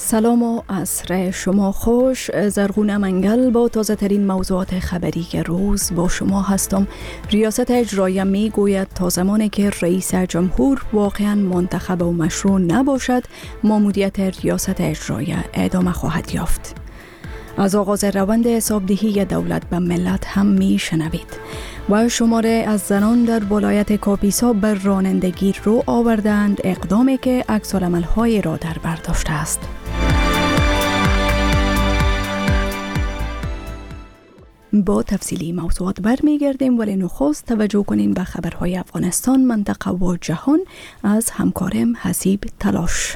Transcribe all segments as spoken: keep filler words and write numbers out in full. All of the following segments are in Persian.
سلام و عصر شما خوش. زرغون منگل با تازه ترین موضوعات خبری که روز با شما هستم. ریاست اجراییه می گوید تا زمانی که رئیس جمهور واقعا منتخب و مشروع نباشد، ماموریت ریاست اجراییه ادامه خواهد یافت. از آغاز روند حسابدهی دولت به ملت هم می شنوید. و شماره از زنان در ولایت کاپیسا بر رانندگی رو آوردند، اقدامی که عکس‌العمل‌های را در بر داشته است. با تفصیلی موضوعات برمیگردیم، ولی نخست توجه کنین به خبرهای افغانستان، منطقه و جهان از همکارم حسیب تلاش.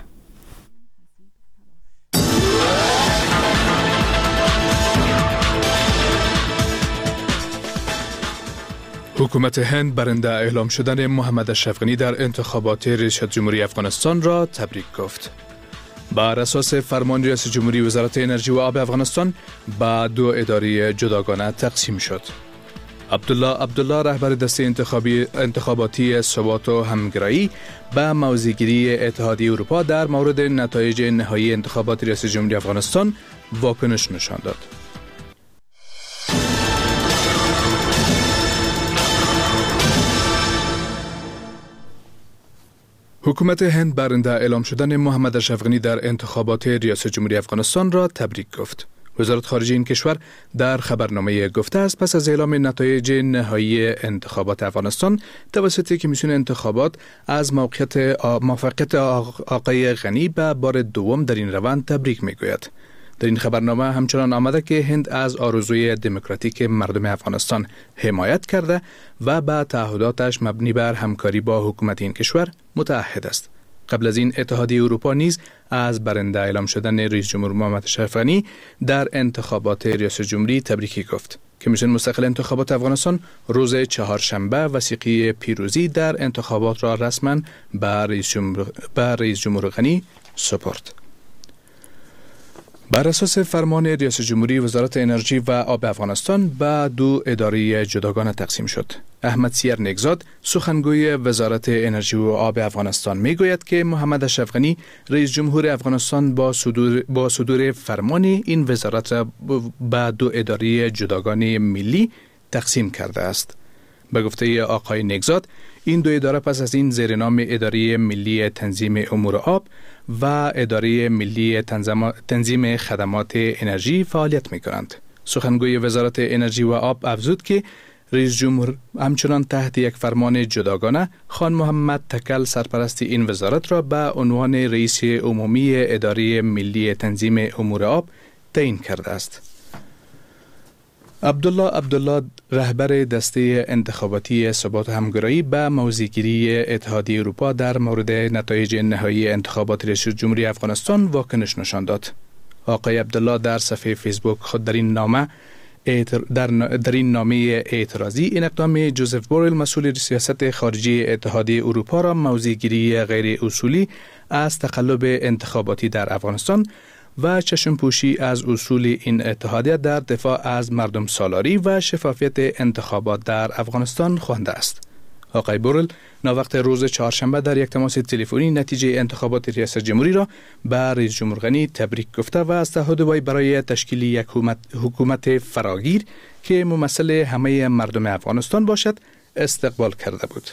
حکومت هند برنده اعلام شدن محمد اشرف غنی در انتخابات ریاست جمهوری افغانستان را تبریک گفت. بر اساس فرمان ریاست جمهوری، وزارت انرژی و آب افغانستان به دو اداره جداگانه تقسیم شد. عبدالله عبدالله رهبر دسته انتخابی انتخاباتی ثبات و همگرایی به موضع‌گیری اتحادیه اروپا در مورد نتایج نهایی انتخابات ریاست جمهوری افغانستان واکنش نشان داد. حکومت هند برنده اعلام شدن محمد اشرف غنی در انتخابات ریاست جمهوری افغانستان را تبریک گفت. وزارت خارجه این کشور در خبرنامه گفته است پس از اعلام نتایج نهایی انتخابات افغانستان توسط کمیسیون انتخابات از موقعیت موفقیت آقای غنی به بار دوم در این روند تبریک میگوید. در این خبرنامه همچنان آمده که هند از آرزوی دموکراتیک مردم افغانستان حمایت کرده و به تعهداتش مبنی بر همکاری با حکومت این کشور متعهد است. قبل از این اتحادیه اروپا نیز از برنده اعلام شدن رئیس جمهور محمد اشرف غنی در انتخابات ریاست جمهوری تبریکی گفت. کمیسیون مستقل انتخابات افغانستان روز چهارشنبه وثیقه پیروزی در انتخابات را رسما به رئیس جمهور, به رئیس جمهور غنی سپرد. بر اساس فرمان ریاست جمهوری، وزارت انرژی و آب افغانستان به دو اداره جداگانه تقسیم شد. احمد سیر نگزاد، سخنگوی وزارت انرژی و آب افغانستان میگوید که محمد اشرف غنی رئیس جمهور افغانستان با صدور با صدور فرمان این وزارت را به دو اداره جداگانه ملی تقسیم کرده است. به گفته آقای نگزاد، این دو اداره پس از این زیر نام اداره ملی تنظیم امور آب و اداره ملی تنظیم خدمات انرژی فعالیت می کنند. سخنگوی وزارت انرژی و آب افزود که رئیس جمهور همچنان تحت یک فرمان جداگانه خان محمد تکل سرپرست این وزارت را به عنوان رئیس عمومی اداره ملی تنظیم امور آب تعیین کرده است. عبدالله عبدالله رهبر دسته انتخاباتی ثبات و همگرایی به موضع‌گیری اتحادیه اروپا در مورد نتایج نهایی انتخابات ریاست جمهوری افغانستان واکنش نشان داد. آقای عبدالله در صفحه فیسبوک خود در این نامه در, در این نامه اعتراضی این اقدام جوزف بوریل مسئول سیاست خارجی اتحادیه اروپا را موضع‌گیری غیر اصولی از تقلب انتخاباتی در افغانستان و چشم پوشی از اصول این اتحادیه در دفاع از مردم سالاری و شفافیت انتخابات در افغانستان خوانده است. آقای بوریل ناوقت روز چهارشنبه در یک تماس تلفنی نتیجه انتخابات ریاست جمهوری را به رئیس جمهور غنی تبریک گفته و از تعهد وی برای تشکیل یک حکومت, حکومت فراگیر که ممثل همه مردم افغانستان باشد استقبال کرده بود.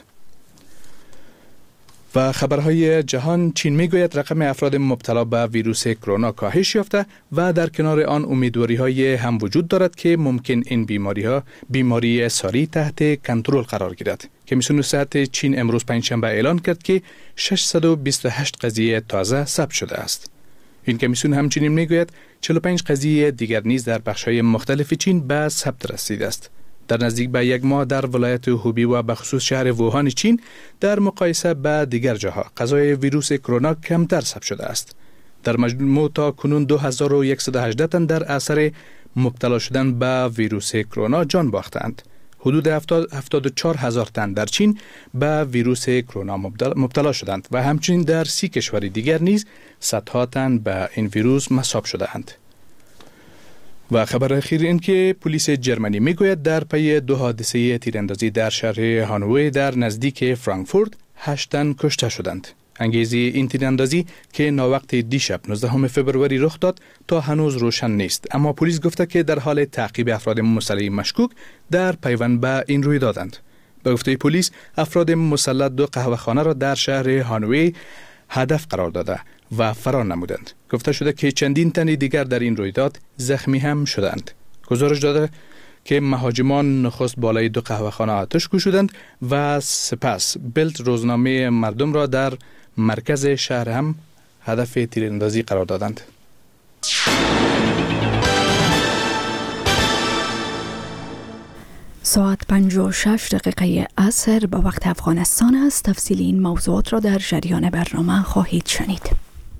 و خبرهای جهان، چین میگوید رقم افراد مبتلا به ویروس کرونا کاهش یافته و در کنار آن امیدواری های هم وجود دارد که ممکن این بیماری ها بیماری ساری تحت کنترل قرار گیرد. کمیسیون صحت چین امروز پنجشنبه اعلان کرد که ششصد و بیست و هشت قضیه تازه ثبت شده است. این کمیسیون همچنین میگوید چهل و پنج قضیه دیگر نیز در بخش‌های مختلف چین به ثبت رسیده است. در نزدیک به یک ماه در ولایت هوبی و به خصوص شهر ووهان چین در مقایسه با دیگر جاها قضای ویروس کرونا کمتر ثبت شده است. در مجموع تا کنون دو هزار و صد و هجده تن در اثر مبتلا شدن به ویروس کرونا جان باختند. حدود هفتاد و چهار هزار تن در چین به ویروس کرونا مبتلا شدند و همچنین در سی کشور دیگر نیز صدها تن به این ویروس مصاب شدند. و خبر اخیر این که پلیس جرمنی میگوید در پی دو حادثه تیراندازی در شهر هانوی در نزدیک فرانکفورت هشت تن کشته شدند. انگیزی این تیراندازی که ناوقت دیشب نوزدهم فوریه رخ داد تا هنوز روشن نیست، اما پلیس گفته که در حال تعقیب افراد مسلح مشکوک در پیوند به این روی دادند. به گفته پلیس افراد مسلح دو قهوه‌خانه را در شهر هانوی هدف قرار داده و فرار نمودند. گفته شده که چندین تن دیگر در این رویداد زخمی هم شدند. گزارش داده که مهاجمان نخست بالای دو قهوه‌خانه آتش گشودند و سپس بلت روزنامه مردم را در مرکز شهر هم هدف تیراندازی قرار دادند. ساعت پنج و شش دقیقه عصر به وقت افغانستان است. تفصیل این موضوعات را در جریان برنامه خواهید شنید.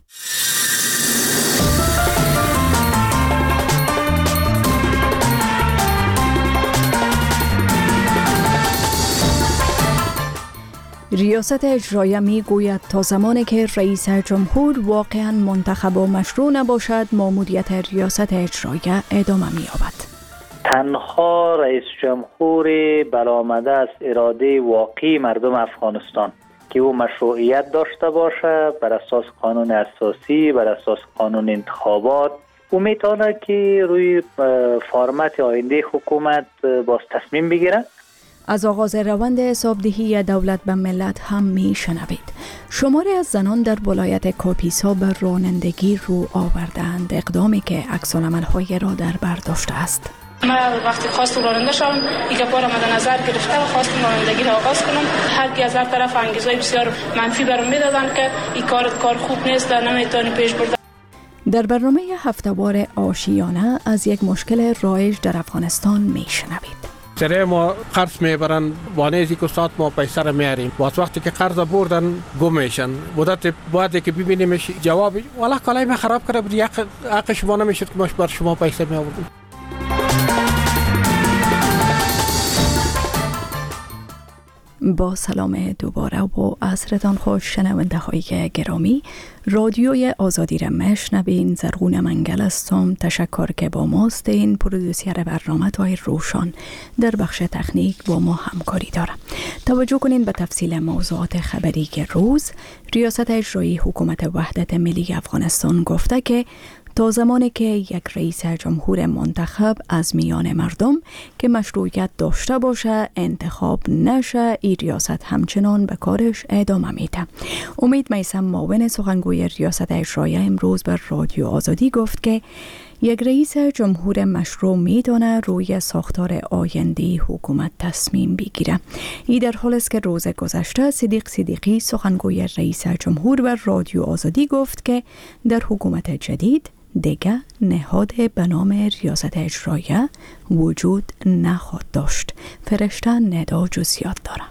ریاست اجرایه می گوید تا زمانی که رئیس جمهور واقعا منتخب و مشروع نباشد ماموریت ریاست اجرایه ادامه می یابد. تنها رئیس جمهور برآمده از اراده واقعی مردم افغانستان که او مشروعیت داشته باشه بر اساس قانون اساسی، بر اساس قانون انتخابات، او میتونه که روی فرمت آینده حکومت باز تصمیم بگیره. از آغاز روند حسابدهی دولت به ملت هم می شنوید. شماری از زنان در ولایت کاپیسا به رانندگی رو آوردند، اقدامی که عکس‌العمل‌های را در بر داشته است. من وقتی خواستم راننده شدم، یک بار مد نظر گرفته و خواستم رانندگی را آغاز کنم. هر کی از هر طرف انگیزهای بسیار منفی برام میدادن که این کار کار خوب نیست، نمیتونی پیش بردن. در برنامه هفته‌وار آشیانه از یک مشکل رایج در افغانستان میشنوید. سره ما قرض میبرن، وانیزی که استاد ما پیسه را میاریم، وقت وقتی که قرض بردن گم میشن. مدت بعدی که ببینیمش جواب والله کالای ما خراب کرده بود، یک حق شما نمیشد که ما بر شما پیسه میآوردیم. با سلام دوباره و عصرتان خوش شنونده های گرامی. رادیوی آزادی را میشنوین. زرغون منگل هستم. تشکر که با ماست. این پرودوسر برنامه تای روشان در بخش تکنیک با ما همکاری داره. توجه کنین به تفصیل موضوعات خبری که روز. ریاست اجرایی حکومت وحدت ملی افغانستان گفته که تا زمانی که یک رئیس جمهور منتخب از میان مردم که مشروعیت داشته باشه انتخاب نشه، این ریاست همچنان به کارش ادامه میده. امید میثم معاون سخنگوی ریاست اجرایه امروز بر رادیو آزادی گفت که یک رئیس جمهور مشروع میتونه روی ساختار آینده حکومت تصمیم بگیره. این در حالی است که روز گذشته صدیق صدیقی سخنگوی رئیس جمهور بر رادیو آزادی گفت که در حکومت جدید دیگه نهاد به نام ریاست اجرایه وجود نخواهد داشت. فرشته ندا جزئیات داره.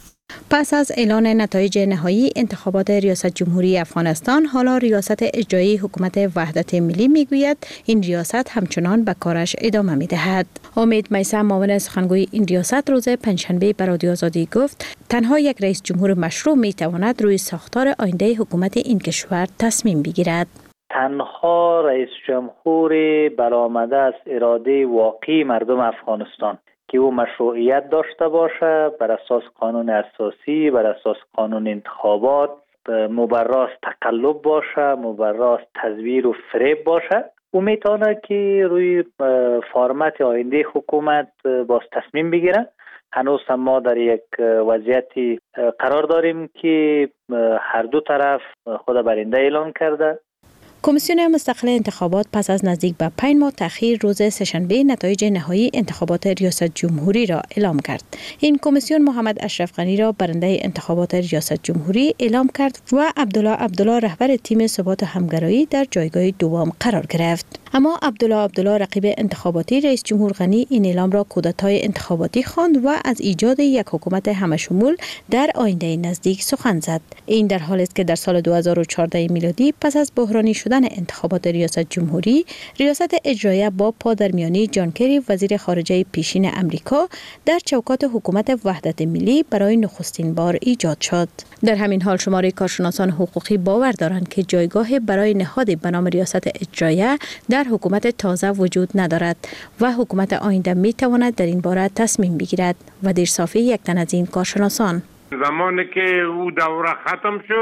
پس از اعلان نتایج نهایی انتخابات ریاست جمهوری افغانستان، حالا ریاست اجرایی حکومت وحدت ملی میگوید این ریاست همچنان به کارش ادامه میدهد. امید میثم معاون سخنگوی این ریاست روز پنجشنبه به رادیو آزادی گفت تنها یک رئیس جمهور مشروع میتواند روی ساختار آینده حکومت این کشور تصمیم بگیرد. تنها رئیس جمهور برآمده از اراده واقعی مردم افغانستان که او مشروعیت داشته باشه بر اساس قانون اساسی، بر اساس قانون انتخابات، مبراز تقلب باشه، مبراز تزویر و فریب باشه، او میتونه که روی فرمت آینده حکومت باز تصمیم بگیره. هنوز هم ما در یک وضعیتی قرار داریم که هر دو طرف خود برنده اعلان کرده. کمیسیون مستقل انتخابات پس از نزدیک به پنج ماه تأخیر روز سه‌شنبه نتایج نهایی انتخابات ریاست جمهوری را اعلام کرد. این کمیسیون محمد اشرف غنی را برنده انتخابات ریاست جمهوری اعلام کرد و عبدالله عبدالله رهبر تیم ثبات و همگرایی در جایگاه دوم قرار گرفت. اما عبدالله عبدالله رقیب انتخاباتی رئیس جمهور غنی این اعلام را کودتای انتخاباتی خواند و از ایجاد یک حکومت همشمول در آینده نزدیک سخن زد. این در حالی است که در سال دو هزار و چهارده میلادی پس از بحرانی شدن انتخابات ریاست جمهوری، ریاست اجرایه با پادرمیانی جان کری وزیر خارجه پیشین امریکا در چوکات حکومت وحدت ملی برای نخستین بار ایجاد شد. در همین حال شماری کارشناسان حقوقی باور دارند که جایگاه برای نهاد به نام ریاست اجرایه در حکومت تازه وجود ندارد و حکومت آینده می تواند در این باره تصمیم بگیرد و در صافی یک تن از این کارشناسان زمانی که او دوره ختم شد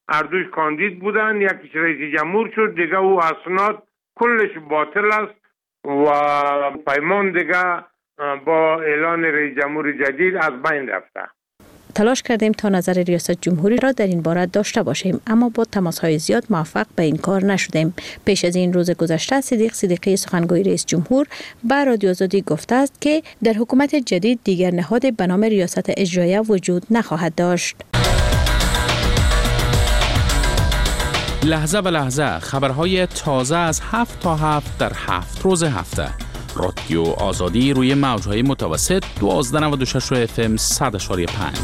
اردوش کاندید بودن، یکیش رئیس جمهور شد، دیگه او اسناد کلش باطل است و پیمان دیگه با اعلان رئیس جمهور جدید از بین رفته. تلاش کردیم تا نظر ریاست جمهوری را در این باره داشته باشیم، اما با تماس‌های زیاد موفق به این کار نشدیم. پیش از این روز گذشته صدیق صدیقی سخنگوی رئیس جمهور به رادیو آزادی گفته است که در حکومت جدید دیگر نهاد به نام ریاست اجرایه وجود نخواهد داشت. لحظه به لحظه خبرهای تازه از هفت تا هفت در هفت روز هفته. رادیو آزادی روی موجهای متوسط دوازده نود و شش اف ام صد و پنج.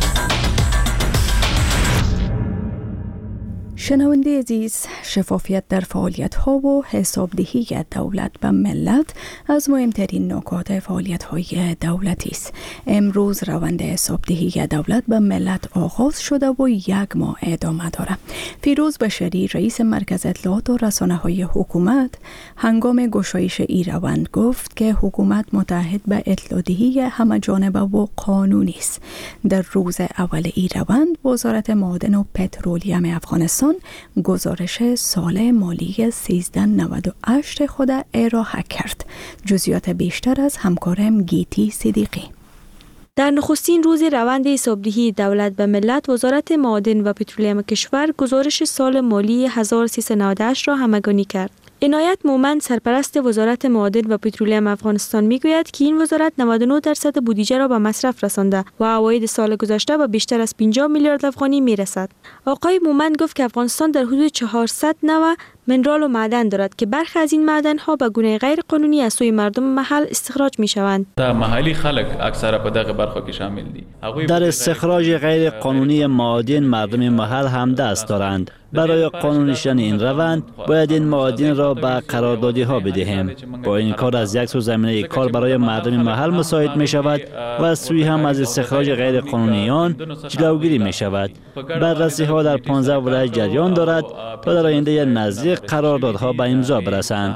شنونده عزیز، شفافیت در فعالیت ها و حسابدهی دولت به ملت از مهمترین نکات فعالیت های دولتی است. امروز روند حسابدهی دولت به ملت آغاز شده و یک ماه ادامه دارد. فیروز بشری رئیس مرکز اطلاعات و رسانه های حکومت هنگام گشایش این روند گفت که حکومت متعهد به اطلاع‌دهی همه جانبه و قانونی است. در روز اول این روند وزارت معادن و پترولیم افغانستان گزارش سال مالی سیزده نود و هشت خود ارائه کرد. جزئیات بیشتر از همکارم گیتی صدیقی. در نخستین روز روند حسابدهی دولت به ملت، وزارت معادن و پترولیم کشور گزارش سال مالی هزار و سیصد و نود و هشت را همگانی کرد. عنایت مومند سرپرست وزارت معادن و پترولیم افغانستان میگوید که این وزارت نود و نه درصد بودجه را به مصرف رسانده و عواید سال گذشته به بیشتر از پنجاه میلیارد افغانی میرسد. آقای مومند گفت که افغانستان در حدود چهارصد نوع منرال و معدن دارد که برخی از این معدن ها به گونه غیر قانونی از سوی مردم محل استخراج می شوند. در محلی خلق اکثر په دغه برخه کې شامل دي. در استخراج غیر قانونی معادن مردم محل هم دست دارند. برای قانونی شدن این روند باید این معادن را به قراردادی ها بدهیم. با این کار از یک سو زمینه کار برای مردم محل مساعد می شود و از سوی هم از استخراج غیر قانونی آن جلوگیری می شود. بررسی ها در پانزده ولایت جریان دارد و در آینده نزدیک قراردادها به امضا برسند.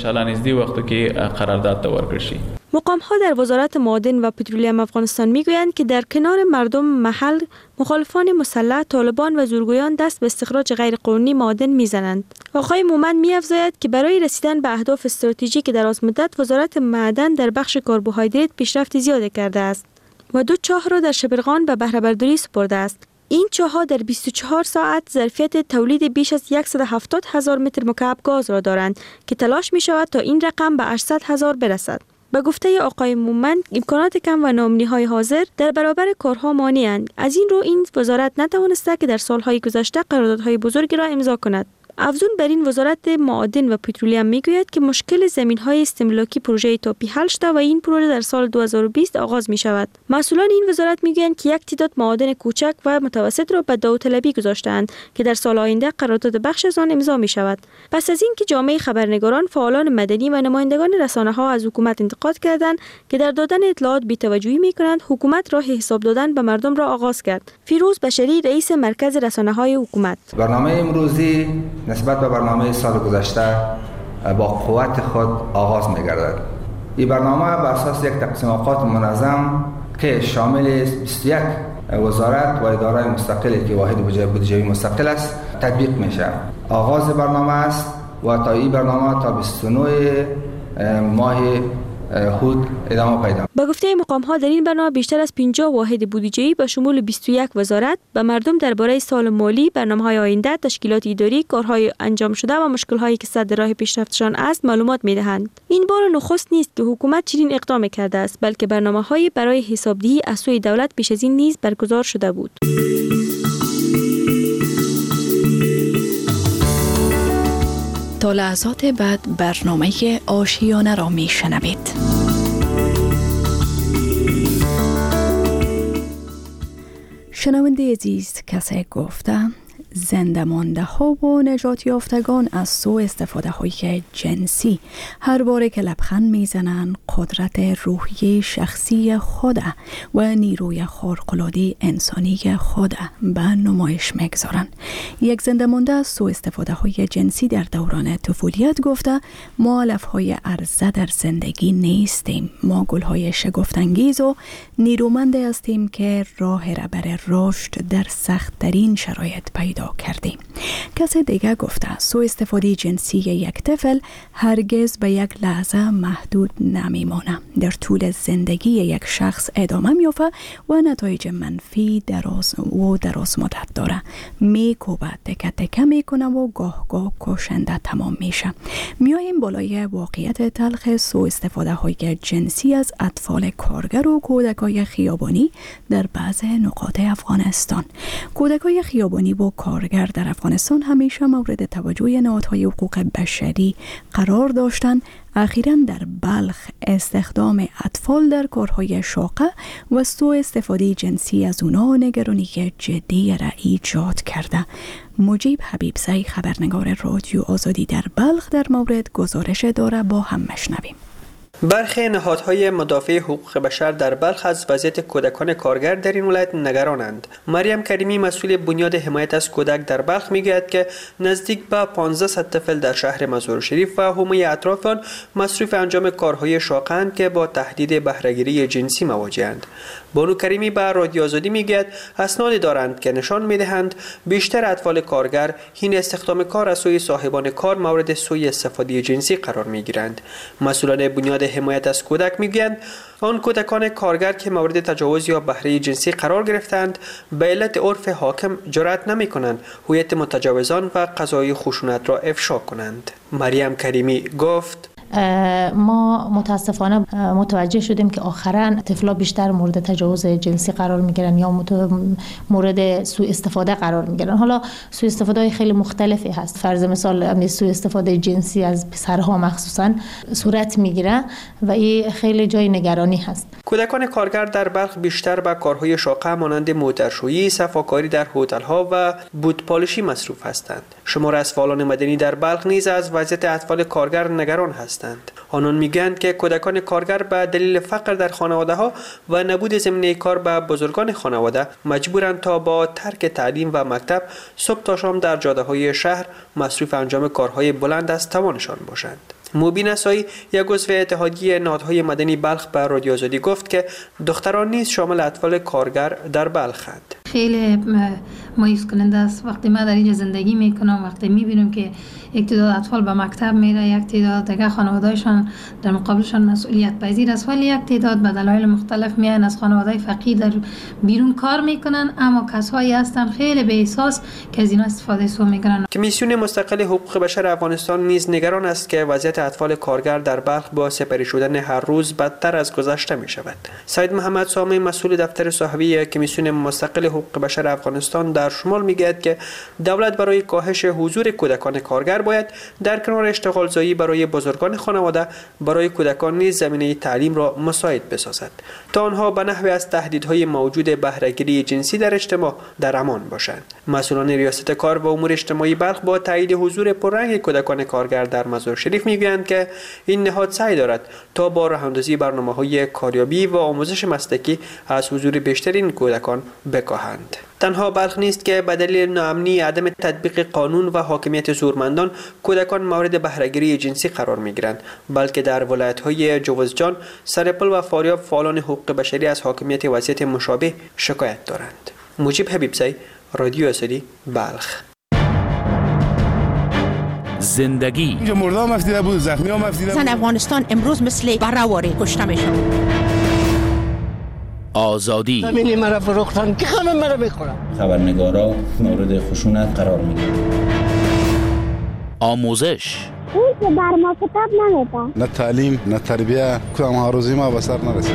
مقام ها در وزارت معادن و پترولیم افغانستان میگویند که در کنار مردم محل مخالفان مسلح، طالبان و زورگویان دست به استخراج غیر قانونی معادن میزنند. آقای مومند می‌افزاید که برای رسیدن به اهداف استراتژیک دراز مدت وزارت معدن در بخش کربوهیدرات پیشرفت زیادی کرده است و دو چاه را در شبرغان به بهره برداری سپرده است. این چاه‌ها در بیست و چهار ساعت ظرفیت تولید بیش از صد و هفتاد هزار متر مکعب گاز را دارند که تلاش می شود تا این رقم به هشتصد هزار برسد. به گفته آقای مومند، امکانات کم و ناامنی‌های حاضر در برابر کارها مانع‌اند. از این رو این وزارت نتوانسته که در سالهای گذشته قراردادهای بزرگی را امضا کند. افزون بر این وزارت معادن و پترولیم میگوید که مشکل زمین‌های استملاکی پروژه تاپی حل شده و این پروژه در سال دو هزار و بیست آغاز می شود. مسئولان این وزارت میگویند که یک تعداد معادن کوچک و متوسط را به داوطلبی گذاشته‌اند که در سال آینده قرارداد بخش از آن امضا می شود. پس از اینکه جامعه خبرنگاران، فعالان مدنی و نمایندگان رسانه‌ها از حکومت انتقاد کردند که در دادن اطلاعات بی‌توجهی می‌کنند، حکومت راه حساب دادن به مردم را آغاز کرد. فیروز بشری رئیس مرکز رسانه‌های حکومت: برنامه امروزی نسبت به برنامه سال گذشته با قوت خود آغاز می‌گردد. این برنامه بر اساس یک تقسیم اوقات منظم که شامل بیست و یک وزارت و اداره مستقلی که واحد بودجه‌ای مستقل است تطبیق میشه. آغاز برنامه است و تا این برنامه تا بیست و نه ماه هود ادامه پیدا. با گفته مقام ها در این برنامه بیشتر از پنجاه واحد بودجه‌ای به شمول بیست و یک وزارت به مردم درباره سال مالی، برنامه‌های آینده، تشکیلات اداری، کارهای انجام شده و مشکل‌هایی که صد راه پیشرفتشان است معلومات می‌دهند. این بار نخست نیست که حکومت چنین اقدام کرده است، بلکه برنامه‌های برای حسابدهی از سوی دولت پیش از این نیز برگزار شده بود. تا لحظات بعد برنامه آشیانه را می شنوید. شنونده عزیز، کسی گفته زنده مانده ها و نجات یافتگان از سوء استفاده های جنسی هر باره که لبخند میزنن قدرت روحی شخصی خود و نیروی خارق‌العاده انسانی خود به نمایش میگذارن. یک زنده مانده از سوء استفاده های جنسی در دوران طفولیت گفته ما علف های عرضه در زندگی نیستیم، ما گل های شگفت‌انگیز و نیرومند هستیم که راه را برای رشد در سخت ترین شرایط پیدا پیدا کردیم. کسی دیگه گفته سوء استفاده جنسی یک طفل هرگز به یک لحظه محدود نمیمانه. در طول زندگی یک شخص ادامه می‌یافته و نتایج منفی دراز و دراز مدت داره. میکوبه، تکه تکه میکنه و گاه گاه کشنده تمام میشه. میاییم بالای واقعیت تلخ سوء استفاده های جنسی از اطفال کارگر و کودکای خیابانی در بعض نقاط افغانستان. کودکای خیابانی و کارگر در افغانستان همیشه مورد توجه نهادهای حقوق بشری قرار داشتند. اخیراً در بلخ استخدام اطفال در کارهای شاقه و سوء استفاده جنسی از اونا نگرانی جدی را ایجاد کرده. مجیب حبیبزی خبرنگار رادیو آزادی در بلخ در مورد گزارش داره، با هم مشنویم. برخی نهادهای مدافع حقوق بشر در بلخ از وضعیت کودکان کارگر در این ولایت نگرانند. مریم کریمی مسئول بنیاد حمایت از کودک در بلخ میگوید که نزدیک به پانزده طفل در شهر مزار شریف و حومه اطراف آن مصروف انجام کارهای شاقند که با تهدید بهره‌گیری جنسی مواجه‌اند. بانو کریمی به رادیو آزادی میگوید اسنادی دارند که نشان میدهند بیشتر اطفال کارگر حین استخدام کار از سوی صاحبان کار مورد سوء استفاده جنسی قرار میگیرند. مسئولان بنیاد حمایت از کودک میگویند آن کودکان کارگر که مورد تجاوز یا بهره جنسی قرار گرفتند به علت عرف حاکم جرأت نمی‌کنند هویت متجاوزان و قضای خشونت را افشا کنند. مریم کریمی گفت ما متاسفانه متوجه شدیم که آخرا طفلا بیشتر مورد تجاوز جنسی قرار میگیرن یا مورد سوء استفاده قرار میگیرن. حالا سوء استفاده خیلی مختلفی هست. فرض مثال سوء استفاده جنسی از پسرها مخصوصا صورت میگیره و این خیلی جای نگرانی هست. کودکان کارگر در بلخ بیشتر به کارهای شاقه مانند موترشویی، صفاکاری در هتل‌ها و بوت‌پالشی مصروف هستند. شمار از فعالان مدنی در بلخ نیز از وضعیت اطفال کارگر نگران هستند. آنان میگویند که کودکان کارگر به دلیل فقر در خانواده‌ها و نبود زمینه کار به بزرگان خانواده مجبورند تا با ترک تعلیم و مکتب صبح تا شام در جاده‌های شهر مصروف انجام کارهای بلند از توانشان باشند. موبین اسایی یک عضو اتحادیه نهادهای مدنی بلخ به رادیو آزادی گفت که دختران نیز شامل اطفال کارگر در بلخند. خیلی مایوس کننده است وقتی ما در اینجا زندگی میکنم، وقتی میبینم که یک تعداد اطفال به مکتب میره، یک تعداد دیگه خانواده‌شان در مقابلشان مسئولیت پذیر است، ولی یک تعداد به دلایل مختلف میان از خانواده فقیر در بیرون کار میکنن، اما کسایی هستن خیلی به احساس که از اینا استفاده سو میکنن. کمیسیون مستقل حقوق بشر افغانستان نیز نگران است که وضعیت اطفال کارگر در بلخ با سپری شدن هر روز بدتر از گذشته می شود. سید محمد سامی مسئول دفتر صحوی کمیسیون مستقل حقوق بشر افغانستان در شمال میگوید که دولت برای کاهش حضور کودکان کارگر باید در کنار اشتغال زایی برای بزرگان خانواده برای کودکان نیز زمینه تعلیم را مساعد بسازد تا آنها به نحوی از تهدیدهای موجود بهره‌گیری جنسی در اجتماع در امان باشند. مسئولان ریاست کار و امور اجتماعی بلخ با تایید حضور پررنگ کودکان کارگر در مزار شریف میگویند که این نهاد سعی دارد تا با راه‌اندازی برنامه‌های کاریابی و آموزش مسلکی از حضور بیشتر این کودکان بکاهند. تنها بلخ نیست که به دلیل ناامنی، عدم تطبیق قانون و حاکمیت زورمندان کودکان مورد بهره‌گیری جنسی قرار می‌گیرند، بلکه در ولایت‌های جوزجان، سرپل و فاریاب فعالان حقوق بشری از حاکمیت وضعیت مشابه شکایت دارند. مجیب حبیبزی، رادیو آزادی، بلخ. زندگی اینجا مردا مفتیده بود، زخمی ها مفتیده بود. زن افغانستان امروز مثل بره‌واری کشته میشه. آزادی همین مرا فروختن که خانم مرا میخورم. خبرنگارا مورد خشونت قرار میگیرن. آموزش اون که بر ما کتاب نمیده. نه تعلیم، نه تربیه، کدام ها روزی ما به سر نرسید.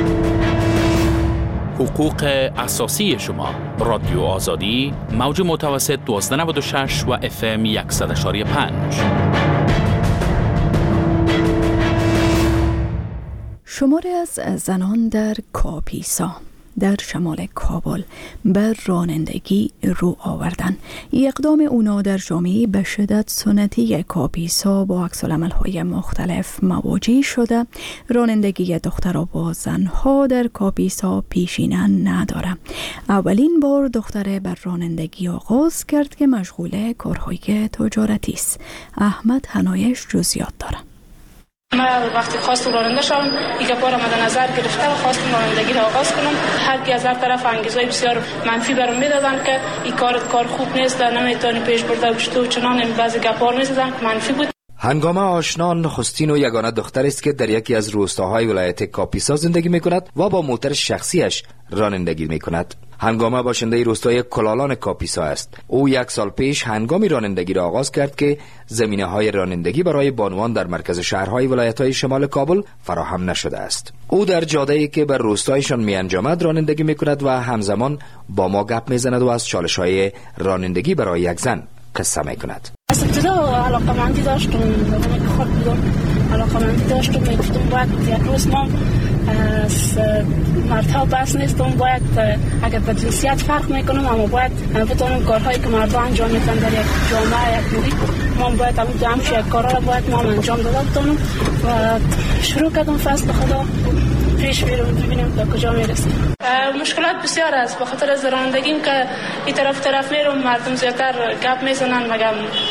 حقوق اساسی شما. رادیو آزادی، موج متوسط دوازده نود و شش و اف ام صد و یک و پنج. شماری از زنان در کاپیسا در شمال کابل بر رانندگی رو آوردن. اقدام اونا در جامعه به شدت سنتی کاپیسا با عکس‌العمل‌های مختلف مواجه شده. رانندگی دخترها با زنها در کاپیسا پیشینه نداره. اولین بار دختره بر رانندگی آغاز کرد که مشغول کارهای تجارتی است. احمد حنایش جزئیات داره. من وقتی خواستم راننده شدم یک بار مد نظر گرفته و خواستم رانندگی را آغاز کنم. هر کی از هر طرف انگیزهای بسیار منفی برام میدادن که این کار کار خوب نیست، نمیتونی پیش برده و چطور چنان بعضی گپا میزدن که منفی بود. هنگامه آشنا نخستین و یگانه دختر است که در یکی از روستاهای ولایت کاپیسا زندگی میکند و با موتر شخصیش رانندگی میکند. هنگامه باشنده روستای کلالان کاپیسا است. او یک سال پیش هنگامی رانندگی را آغاز کرد که زمینه های رانندگی برای بانوان در مرکز شهرهای ولایت های شمال کابل فراهم نشده است. او در جاده‌ای که بر روستایشان می انجامد رانندگی میکند و همزمان با ما گپ میزند و از چالش های رانندگی برای یک زن قصه میکند. از ابتدا علاقه‌مندی داشتم، خود بودم علاقه‌مندی داشتم، میگفتم باید یک روز ما از مردها بس نیستم، باید اگر به جنسیت فرق میکنم اما باید بتونم کارهایی که مردها انجام میدن در یک جامعه یک محیط ما باید همون همش یک کارها را باید ما انجام داده بتونم و شروع کردم فصل خدا پیش میرم ببینیم تا کجا میرسیم. مشکلات بسیار است به خاطر از رانندگیم که این طرف طرف میرم مردم زیادتر گپ میزنن مگم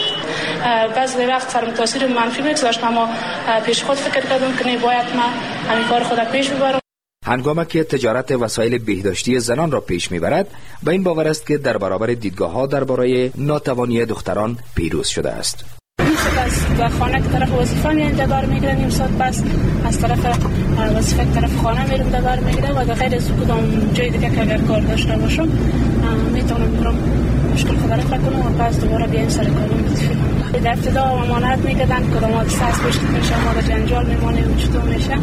بعضی وقت سرم تاثیر منفی میگذاشت اما پیش خود فکر کردم که باید من همین کار خود پیش ببرم. هنگامی که تجارت وسایل بهداشتی زنان را پیش میبرد به این باور است که در برابر دیدگاه ها درباره ناتوانی دختران پیروز شده است. از در خانه که طرف وظیفه میرم دبار میگیرم نیم ساعت پس از طرف وظیفه طرف خانه میرم دبار میگیرم و در غیر از کدام جای دیگه که اگر کار داشته باشم میتونم برم مشکل خبر کنم و پس دوباره بیایم سر کارم وظیفه. در ابتدا امانت میگدن کدام حادثه است پشت میشه ما در جنجال میمانیم چطور میشه.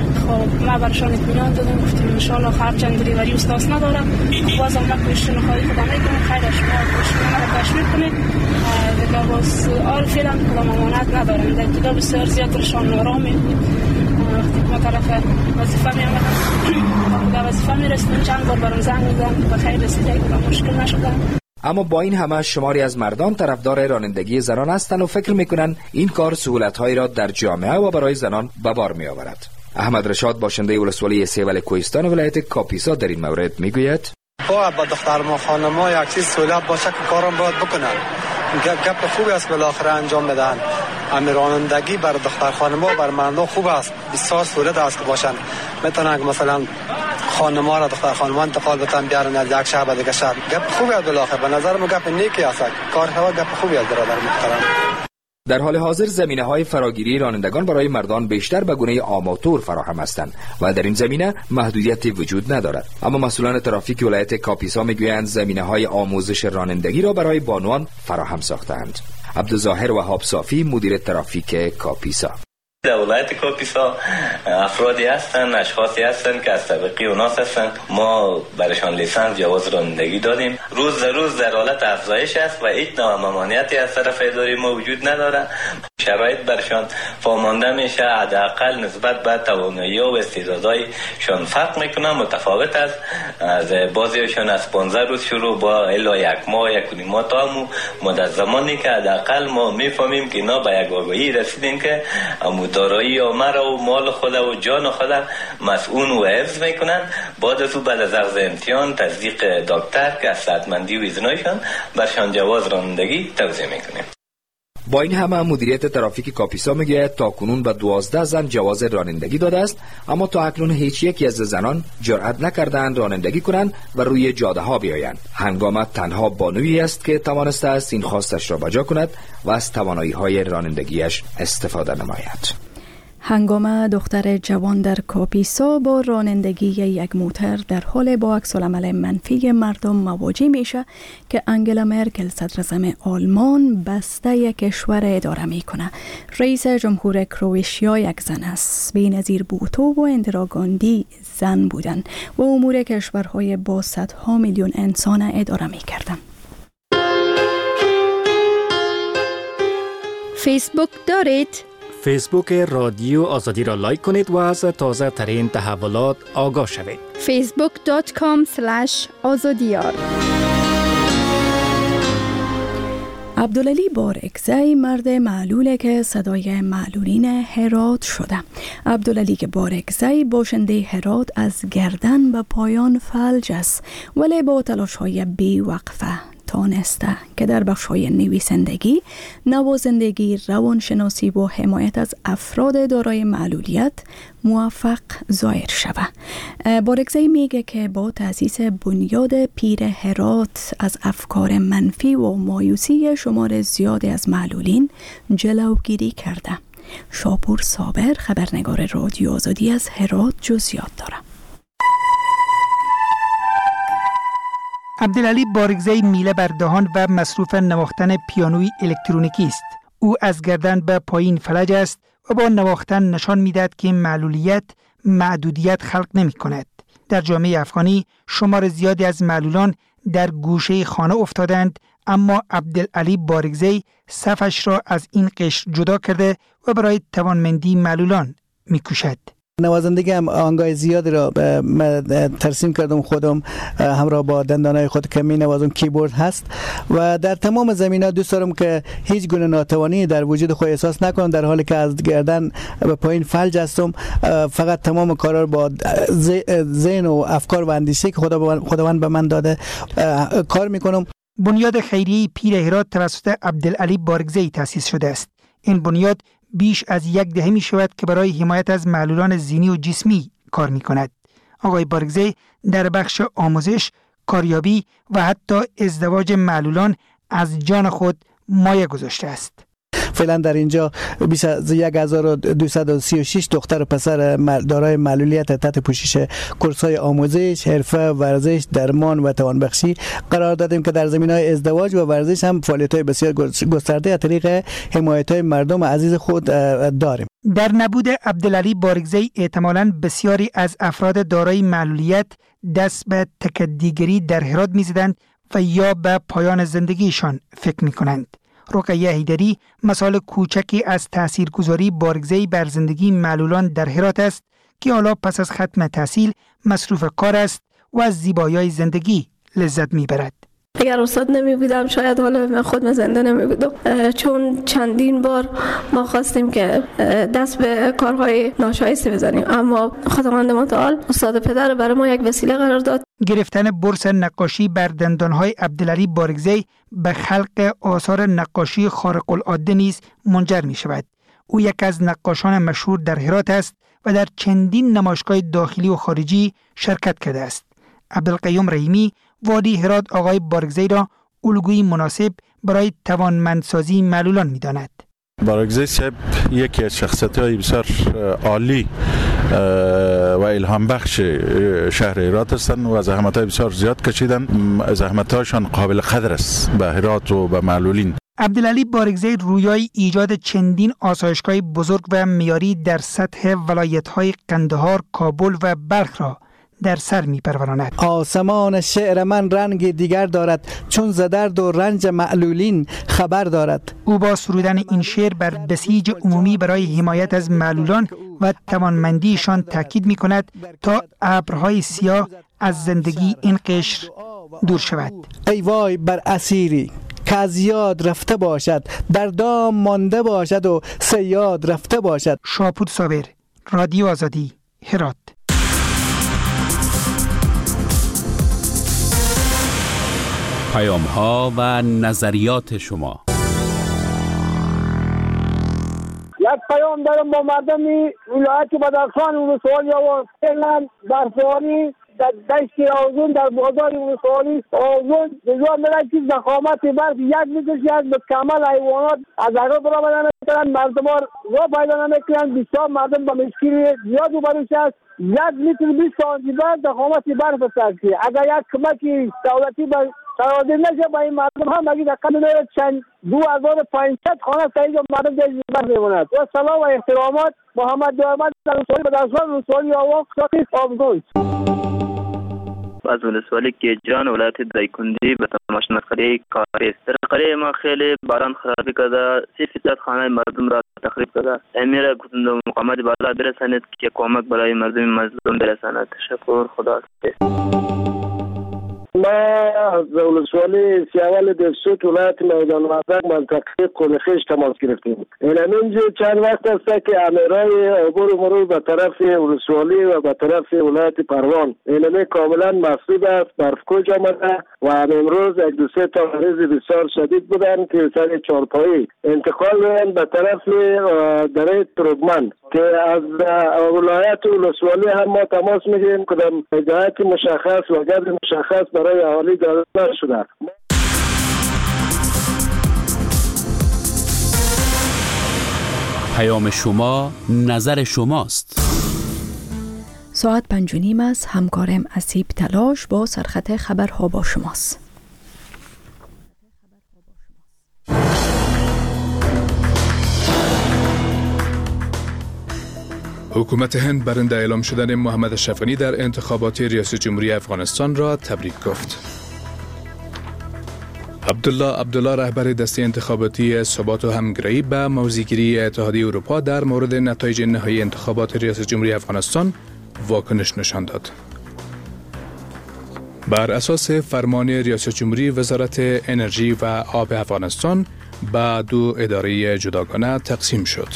خب ما برشان اطمینان دادم گفتیم ان شاء الله هرچند دلیوری استاس ندارم بازم ما کوشش نخواهی کدام میکنم خیر شما کوشش ما تشویق کنید دیگه باز آل فعلا کدام امانت ندارم. در ابتدا بسیار زیاد رشان نارامی بود وقتی ما طرف وظیفه میامدم در وظیفه میرسیدم چند بار برام زنگ میزدن که بخیر رسیده کدام مشکل نشده. اما با این همه شماری از مردان طرفدار رانندگی زنان هستند و فکر میکنن این کار سهولت‌هایی را در جامعه و برای زنان به بار میآورد. احمد رشاد باشنده ولسوالی سیول کوهستان ولایت کاپیسا در این مورد میگوید باید با دختر ما خانم‌ها یک چیز سهولت باشه که کارم باید بکنن. گپ خوبی است بالاخره انجام بدن. همین رانندگی بر دختر خانم‌ها بر مردان خوب است. بسیار سهولت است که باشن. میتونن مثلا خانم‌ها را دختر خانم‌ها انتقال بدن بیارن از یک شهر به دیگر شهر. گپ خوبی است بالاخره به نظر من گپ نیکی است. کار هوا گپ خوبی است برادر محترم. در حال حاضر زمینه‌های فراگیری رانندگان برای مردان بیشتر به گونه آماتور فراهم هستند و در این زمینه محدودیتی وجود ندارد. اما مسئولان ترافیک ولایت کاپیسا میگویند زمینه‌های آموزش رانندگی را برای بانوان فراهم ساختند. عبدالظاهر وهاب صافی مدیر ترافیک کاپیسا: در ولایت کاپیسا افرادی هستند، اشخاصی هستند که از طبقه اوناس هستند. ما برشان لیسانس جواز رانندگی دادیم. روز در روز در حالت افزایش است و هیچ نوع ممانعتی از طرف اداره ما وجود نداره. شرایط برشان فامانده میشه، حداقل نسبت به توانایی و استعدادایشان فرق میکنه، متفاوت است. از بعضیشان از پانزده روز شروع با الا یک ماه یک و نیم ماه تا همون مدت زمانی که حداقل ما میفهمیم که اینا به یک آگاهی رسیدیم که دارایی مرا و مال خود و جان خود مسئول و حفظ میکنن. بعد از او بعد از عرض امتحان تصدیق دکتر که از صحتمندی و ایزنایشان برشان جواز رانندگی توزیع میکنیم. با این همه مدیریت ترافیک کاپیسا میگوید تا کنون به دوازده زن جواز رانندگی داده است، اما تا اکنون هیچ یکی از زنان جرأت نکردند رانندگی کنند و روی جاده ها بیایند. هنگامه تنها بانویی است که توانسته است این خواستش را بجا کند و از توانایی های رانندگیش استفاده نماید. هنگامه دختر جوان در کاپیسا با رانندگی یک موتر در حال با عکس‌العمل منفی مردم مواجه میشه که انگلا مرکل صدراعظم آلمان بسته یک کشور اداره میکنه. رئیس جمهور کرواتیا یک زن است. بی‌نظیر بوتو و اندرا گاندی زن بودند و امور کشورهای با صدها میلیون انسان اداره میکردند. فیسبوک دارید؟ فیسبوک رادیو آزادی را لایک کنید و از تازه ترین تحولات آگاه شوید. فیسبوک دات کام اسلش آزادیار. عبدالعلی بارکزی مرد معلوله که صدای معلولین هرات شده. عبدالعلی بارکزی باشنده هرات از گردن به پایان فلج است، ولی با تلاش های بی وقفه تانسته که در بخش‌های نویسندگی، نوازندگی، روانشناسی و حمایت از افراد دارای معلولیت موفق ظاهر شود. بارگزی میگه که با تأسیس بنیاد پیر هرات از افکار منفی و مایوسی شمار زیادی از معلولین جلوگیری کرده. شاپور صابر، خبرنگار رادیو آزادی از هرات، جزئیات داره. عبدالعلی بارگزی میله بر دهان و مصروف نواختن پیانوی الکترونیکی است. او از گردن به پایین فلج است و با نواختن نشان میدهد که معلولیت معدودیت خلق نمی کند. در جامعه افغانی شمار زیادی از معلولان در گوشه خانه افتادند، اما عبدالعلی بارگزی صفش را از این قشر جدا کرده و برای توانمندی معلولان میکوشد. نوازندگی هم آهنگای زیادی را ترسیم کردم خودم، همراه با دندانای خود که می نوازم. کیبورد هست و در تمام زمینه‌ها دوست دارم که هیچ گونه ناتوانی در وجود خود احساس نکنم، در حالی که از گردن به پایین فلج هستم. فقط تمام کارا رو با ذهن و افکار و اندیشه که خداوند به من داده کار میکنم. بنیاد خیریه پیر هرات توسط عبدالعلی بارگزی تأسیس شده است. این بنیاد بیش از یک دهه می شود که برای حمایت از معلولان ذهنی و جسمی کار می کند. آقای بارگزی در بخش آموزش، کاریابی و حتی ازدواج معلولان از جان خود مایه گذاشته است. فعلا در اینجا بیش از یک هزار و دویست و سی و شش دختر و پسر دارای معلولیت تحت پوشش کورس‌های آموزش، حرفه، ورزش، درمان و توانبخشی قرار دادیم که در زمینه‌های ازدواج و ورزش هم فعالیت‌های بسیار گسترده از طریق حمایت‌های مردم عزیز خود داریم. در نبود عبدالعلی بارگزی احتمالاً بسیاری از افراد دارای معلولیت دست به تکدیگری در هرات می‌زدند و یا به پایان زندگیشان فکر می‌کنند. رقیه حیدری مثال کوچکی از تاثیرگذاری بارگزی بر زندگی معلولان در هرات است که حالا پس از ختم تحصیل مصروف کار است و از زیبایی‌های زندگی لذت میبرد. اگر استاد نمی بودم شاید حالا خود زنده نمی بودم، چون چندین بار ما خواستیم که دست به کارهای ناشایسته بزنیم، اما خداوند متعال استاد پدر برای ما یک وسیله قرار داد. گرفتن بورس نقاشی بر دندانهای عبدالعلی بارگزی به خلق آثار نقاشی خارق العاده نیز منجر می شود. او یک از نقاشان مشهور در هرات است و در چندین نمایشگاه داخلی و خارجی شرکت کرده است. عبدالقیوم رحیمی وادی هرات آقای بارگزی را الگویی مناسب برای توانمندسازی معلولان می داند. بارگزی صاحب یکی از شخصیت‌های بسیار عالی و الهام بخش شهر هرات هستند و زحمت‌های بسیار زیاد کشیدن. زحمت‌هاشان قابل قدر است به هرات و به معلولین. عبدالعلی بارگزی رویای ایجاد چندین آسایشگاه بزرگ و معیاری در سطح ولایت‌های قندهار، کابل و بلخ را در سر می پروراند. آسمان شعر من رنگ دیگر دارد، چون ز درد و رنج معلولین خبر دارد. او با سرودن این شعر بر بسیج عمومی برای حمایت از معلولان و توانمندیشان تاکید می کند تا ابرهای سیاه از زندگی این قشر دور شود. ای وای بر اسیری که از یاد رفته باشد، در دام مانده باشد و صیاد رفته باشد. شاپور صابر، رادیو آزادی، هرات. پیام ها و نظریات شما. یک پیام دارم با مردم ولایت بدخشان ولسوالی و فعلا برفانی در دشت آزون در بازار ولسوالی آزون جزوان میرد که زخامت برف یک میکشی از بکمل حیوانات از اگر برا بدن میکنن، مردم ها را پیدا نمیکنن. بسیار مردم با مشکل زیاد روبروش است. یک لیتر بیست سانتیمتر زخامت برف است. اگر یک کمکی دولتی به سرازیر نشه با این مردم هم اگه دقیقا میده چند دو هزار و پانصد خانه سایید مردم دیگه زیبر میموند. و سلام و احترامات. محمد دارمد در رسولی بدرسان رسولی آواق ساقی آبگوز از ولسوالی گیجان ولایت دایکندی به تماشا قریه کاری است. در قریه ما خیلی باران خرابی کرده، سی فیصد خانه مردم را تخریب کرده. امیر گفتند مقامات بالا برسانید که کمک برای مردم مظلوم برساند. تشکر، خدا حافظ. ما از ولسوالی سیاول دستوت ولایت میدان وردک منطقه قلخیش تماس گرفتیم. این همینجا چند وقت است که امیرای عبور و مرور به طرف ولسوالی و به طرف ولایت پروان این همین کاملا مسدود است، برف کوچ آمده و امروز یک دو سه تا مریض بسیار شدید بودن که سر چارپایی انتقال بودن به طرف دره ترکمن که از ولایت ولسوالی هم ما تماس میگیریم کدام جهت مشخص و گرد مشخص برای اهالی داده نشده. پیام شما نظر شماست. ساعت پنج و نیم است. همکارم اسیب تلاش با سرخط خبرها با شماست. حکومت هند برنده اعلام شدن محمد اشرف غنی در انتخابات ریاست جمهوری افغانستان را تبریک گفت. عبدالله عبدالله رهبر دسته انتخاباتی ثبات و همگرایی به موضع‌گیری اتحادیه اروپا در مورد نتایج نهایی انتخابات ریاست جمهوری افغانستان واکنش نشان داد. بر اساس فرمان ریاست جمهوری وزارت انرژی و آب افغانستان به دو اداره جداگانه تقسیم شد.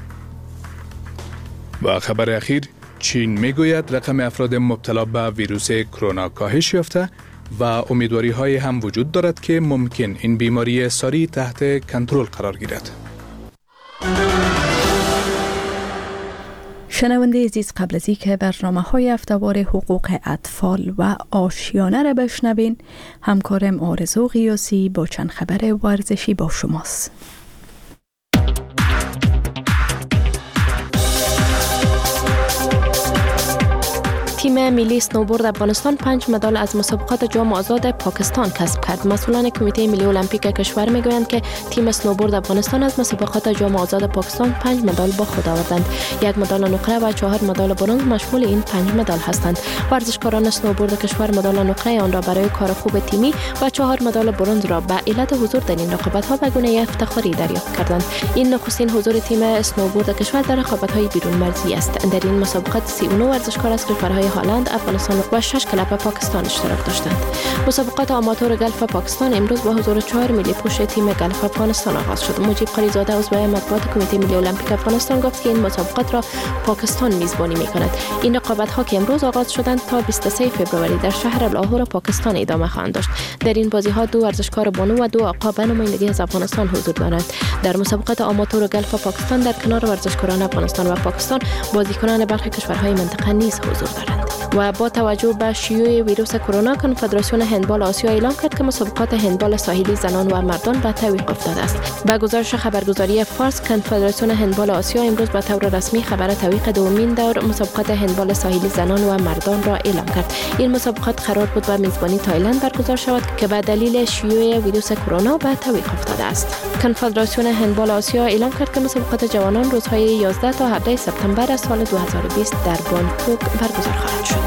و خبر اخیر، چین میگوید رقم افراد مبتلا به ویروس کرونا کاهش یافته و امیدواری های هم وجود دارد که ممکن این بیماری ساری تحت کنترل قرار گیرد. شنونده عزیز، قبل از اینکه برنامه های هفته‌وار حقوق اطفال و آشیانه را بشنوین، همکارم آرزو قیاسی با چند خبر ورزشی با شماست. تیم ملی اسنوبورد افغانستان پنج مدال از مسابقات جام آزاد پاکستان کسب کرد. مسئولان کمیته ملی المپیک کشور میگویند که تیم اسنوبورد افغانستان از مسابقات جام آزاد پاکستان پنج مدال با خود آوردند. یک مدال نقره و چهار مدال برنز مشمول این پنج مدال هستند. ورزشکاران اسنوبورد کشور مدال نقره آن را برای کار خوب تیمی و چهار مدال برنز را به علت حضور در این رقابت‌ها به گونه افتخاری دریافت کردند. این نخستین حضور تیم اسنوبورد کشور در رقابت‌های بیرون مرزی است. در این مسابقات سی و نه ورزشکار از کشورهای هلند، افغانستان و شش کلب پاکستان اشتراک داشتند. مسابقات آماتور گلف پاکستان امروز با حضور چهار ملی پوش تیم گلف افغانستان آغاز شد. مجیب قلیزاده عضو مطبوعات کمیته ملی المپیک افغانستان گفت که این مسابقات را پاکستان میزبانی می‌کند. این رقابت‌ها که امروز آغاز شدند تا بیست و سه فوریه در شهر لاهور پاکستان ادامه خواهند داشت. در این بازی‌ها دو ورزشکار بانو و دو آقا به نمایندگی از افغانستان حضور دارند. در مسابقات آماتور گلف پاکستان در کنار ورزشکاران افغانستان و پاکستان، بازیکنان برخی کشورهای منطقه نیز حضور دارند. و با توجه به شیوع ویروس کرونا، کنفدراسیون هندبال آسیا اعلام کرد که مسابقات هندبال ساحلی زنان و مردان به تعویق افتاده است. با گزارش خبرگزاری فارس، کنفدراسیون هندبال آسیا امروز به طور رسمی خبر تعویق دومین دور مسابقات هندبال ساحلی زنان و مردان را اعلام کرد. این مسابقات قرار بود به میزبانی تایلند برگزار شود که به دلیل شیوع ویروس کرونا به تعویق افتاده است. کنفدراسیون هندبال آسیا اعلام کرد که مسابقات جوانان روزهای یازده تا هفده سپتامبر از سال دو هزار و بیست در بانکوک برگزار خواهد شد.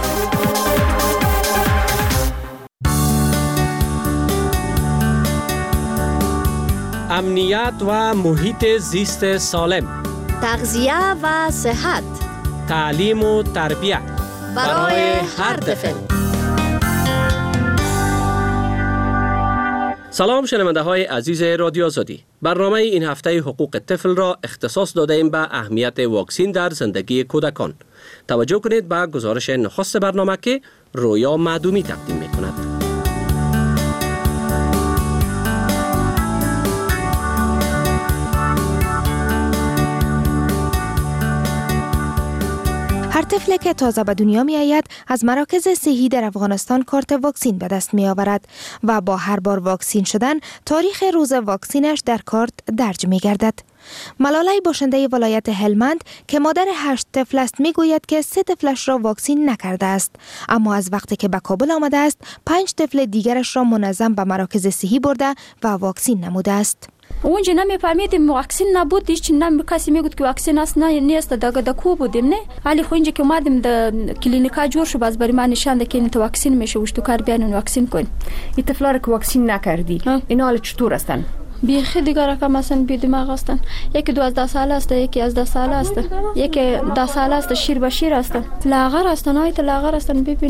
امنیت و محیط زیست سالم، تغذیه و صحت، تعلیم و تربیت برای هر طفل. سلام شنونده های عزیز رادیو آزادی. برنامه این هفته حقوق طفل را اختصاص داده ایم به اهمیت واکسین در زندگی کودکان. توجه کنید به گزارش نخست برنامه که رویا معدومی تقدیم می کند. هر طفلی که تازه به دنیا می آید از مراکز صحی در افغانستان کارت واکسین به دست می آورد و با هر بار واکسین شدن تاریخ روز واکسینش در کارت درج می گردد. ملاله باشنده ولایت هلمند که مادر هشت طفل است می گوید که سه طفلش را واکسین نکرده است، اما از وقتی که به کابل آمده است پنج طفل دیگرش را منظم به مراکز صحی برده و واکسین نموده است. اونجا نمیفهمیدیم واکسین نبود، هیچ نمی کسی میگفت که واکسین است نه نیست. دغه د کو بودیم نه ولی خو اینجا که اومدیم د کلینیکا جور شو باز برای من نشان ده که این تو واکسین میشه وشتو کار بیان واکسین کن. این طفلا رو که واکسین نکردی اینا حالا چطور هستن؟ بیخی دیگه رقم هستن، بی دماغ هستن. یکی دوازده ساله است، یکی از ده ساله است، یکی ده ساله است، شیر به شیر است، لاغر هستن. های لاغر هستن. ببینید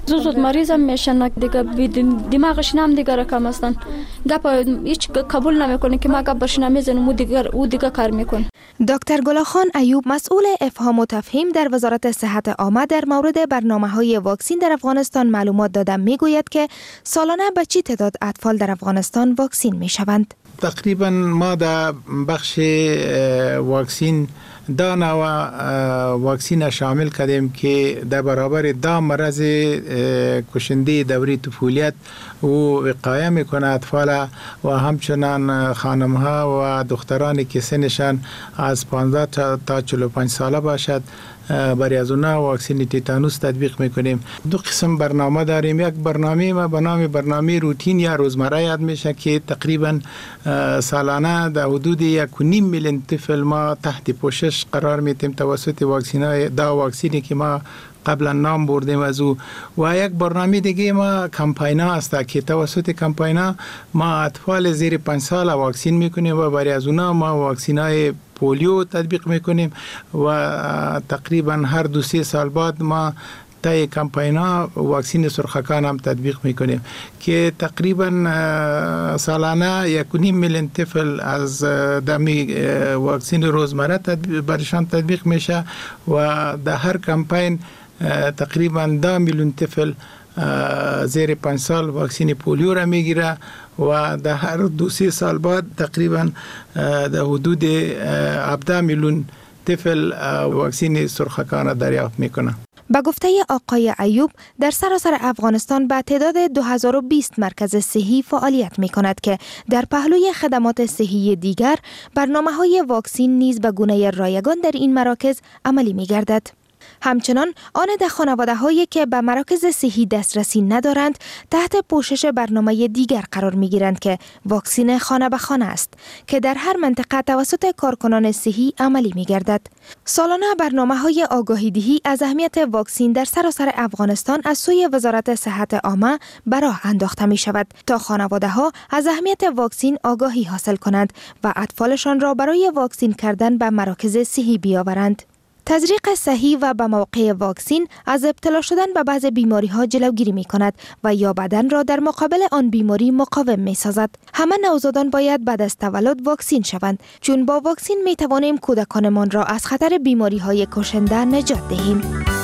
زود زود مریضم میشن دیگه، دماغش نم دیگه رقم هستن، گپ هیچ قبول نمیکنه که ما گپ برش نمیزنیم و دیگه او دیگه کار میکنه. دکتر گلاخان ایوب مسئول افهام و تفهیم در وزارت صحت عامه در مورد برنامه‌های واکسین در افغانستان معلومات داده میگوید که سالانه به چه تعداد اطفال در افغانستان واکسین میشوند. تقریبا ما در بخش واکسین دا نوع واکسین شامل کردیم که در برابر دا مرض کشنده دوره طفولیت و وقایه میکنه اطفال و همچنان خانم ها و دخترانی که سنشان از پانزده تا چهل و پنج ساله باشد برای از اونها واکسین تیتانوس تطبیق میکنیم. دو قسم برنامه داریم. یک برنامه ما به نام برنامه روتین یا روزمره یاد میشه که تقریبا سالانه در حدود یک و نیم میلیون طفل ما تحت پوشش قرار میتیم توسط واکسین های دا واکسینی که ما قبلا نام بردیم از او. و یک برنامه دیگه ما کمپاینا است که توسط کمپاینا ما اطفال زیر پنج سال واکسین میکنیم و برای از اونها ما واکسین های پولیو تطبیق میکنیم و تقریبا هر دو سه سال بعد ما تای کمپاینا واکسین سرخکان هم تطبیق میکنیم که تقریبا سالانه یک و نیم میلیون طفل از دمی واکسین روزمره برشان تطبیق میشه و در هر کمپاین تقریبا دو میلیون طفل زیر پنج سال واکسین پولیو را میگیره و در هر دو سه سال بعد تقریبا در حدود هفده میلیون طفل واکسین سرخکان دریافت میکنه. با گفته آقای ایوب در سراسر افغانستان به تعداد دو هزار و بیست مرکز صحی فعالیت می کند که در پهلوی خدمات صحی دیگر برنامه‌های واکسین نیز به گونه رایگان در این مراکز عملی می گردد. همچنان آن در خانواده هایی که به مراکز صحی دسترسی ندارند تحت پوشش برنامه دیگر قرار می گیرند که واکسین خانه به خانه است که در هر منطقه توسط کارکنان صحی عملی می گردد. سالانه برنامه های آگاهی دهی از اهمیت واکسین در سراسر افغانستان از سوی وزارت صحت عامه به راه انداخته می شود تا خانواده ها از اهمیت واکسین آگاهی حاصل کنند و اطفالشان را برای واکسین کردن به مراکز صحی بیاورند. تزریق صحیح و به موقع واکسین از ابتلا شدن به بعض بیماری ها جلوگیری می کند و یا بدن را در مقابل آن بیماری مقاوم می سازد. همه نوزادان باید بعد از تولد واکسین شوند چون با واکسین می توانیم کودکانمان را از خطر بیماری های کشنده نجات دهیم.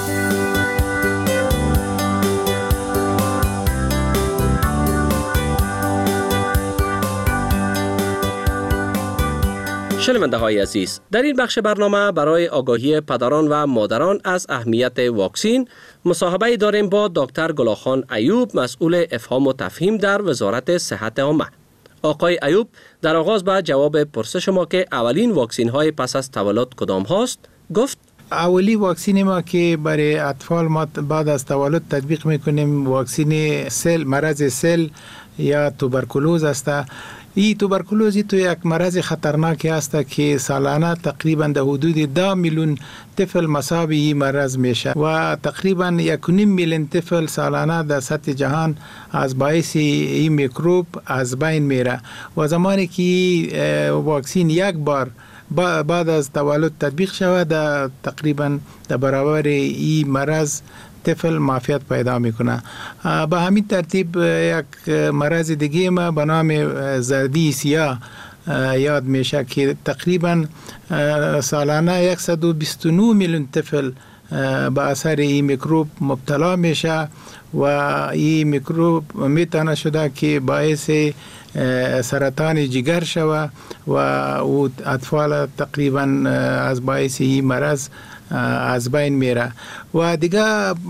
شنونده های عزیز، در این بخش برنامه برای آگاهی پدران و مادران از اهمیت واکسین مصاحبه داریم با دکتر گلاخان ایوب مسئول افهام و تفهیم در وزارت صحت عامه. آقای ایوب در آغاز به جواب پرسش ما که اولین واکسین های پس از تولد کدام هاست گفت اولی واکسین ما که برای اطفال ما بعد از تولد تطبیق میکنیم واکسین سل مرض سل یا توبرکولوز است. این توبرکولوزی تو یک مرض خطرناکی است که سالانه تقریبا در حدود دو میلیون طفل مصاب این مرض میشه و تقریبا یک و نیم میلیون طفل سالانه در سطح جهان از باعث این میکروب از بین میره و زمانی که واکسین یک بار بعد از تولد تطبیق شود در تقریبا در برابر این مرض طفل معافیت پیدا میکنه. به همین ترتیب یک مرض دیگه ما به نام زردی سیاه یاد میشه که تقریبا سالانه صد و بیست و نه میلیون طفل به اثر این میکروب مبتلا میشه و این میکروب میتونه شده که باعث سرطان جگر شود و او اطفال تقریبا از باعث این مرض از بین میره. و دیگه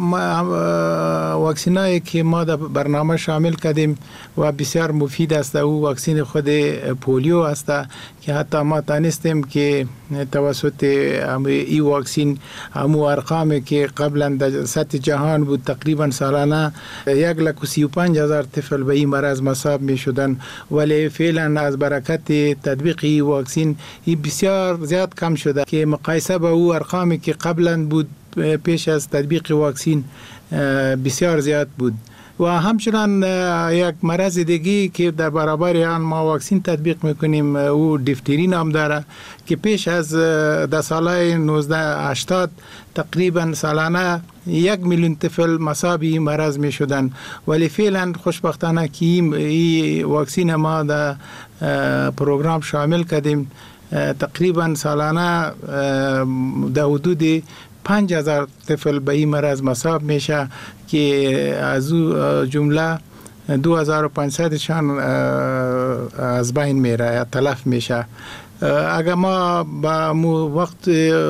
واکسین هایی که ما در برنامه شامل کردیم و بسیار مفید است او واکسین خود پولیو است که حتی ما تانستیم که توسط این واکسین همو ارقامی که قبلا در سطح جهان بود تقریبا سالانه یک لک و سی و پنج هزار طفل به این مرض مصاب می شدن ولی فعلا از برکت تطبیق این واکسین این بسیار زیاد کم شده که مقایسه با او ارقامی که قبلا بود پیش از تطبیق واکسین بسیار زیاد بود و همچنان یک مرض دیگی که در برابر آن ما واکسین تطبیق میکنیم او دیفتری نام داره که پیش از در سال نوزده هشتاد تقریبا سالانه یک میلیون طفل مصاب این مرض می شدن، ولی فعلا خوشبختانه که این واکسین ما در پروگرام شامل کردیم تقریبا سالانه در حدود پنج هزار طفل به این مرض مصاب میشه که از او جمله دو هزار و پانصد شان از بین میره یا تلف میشه. اگر ما با وقت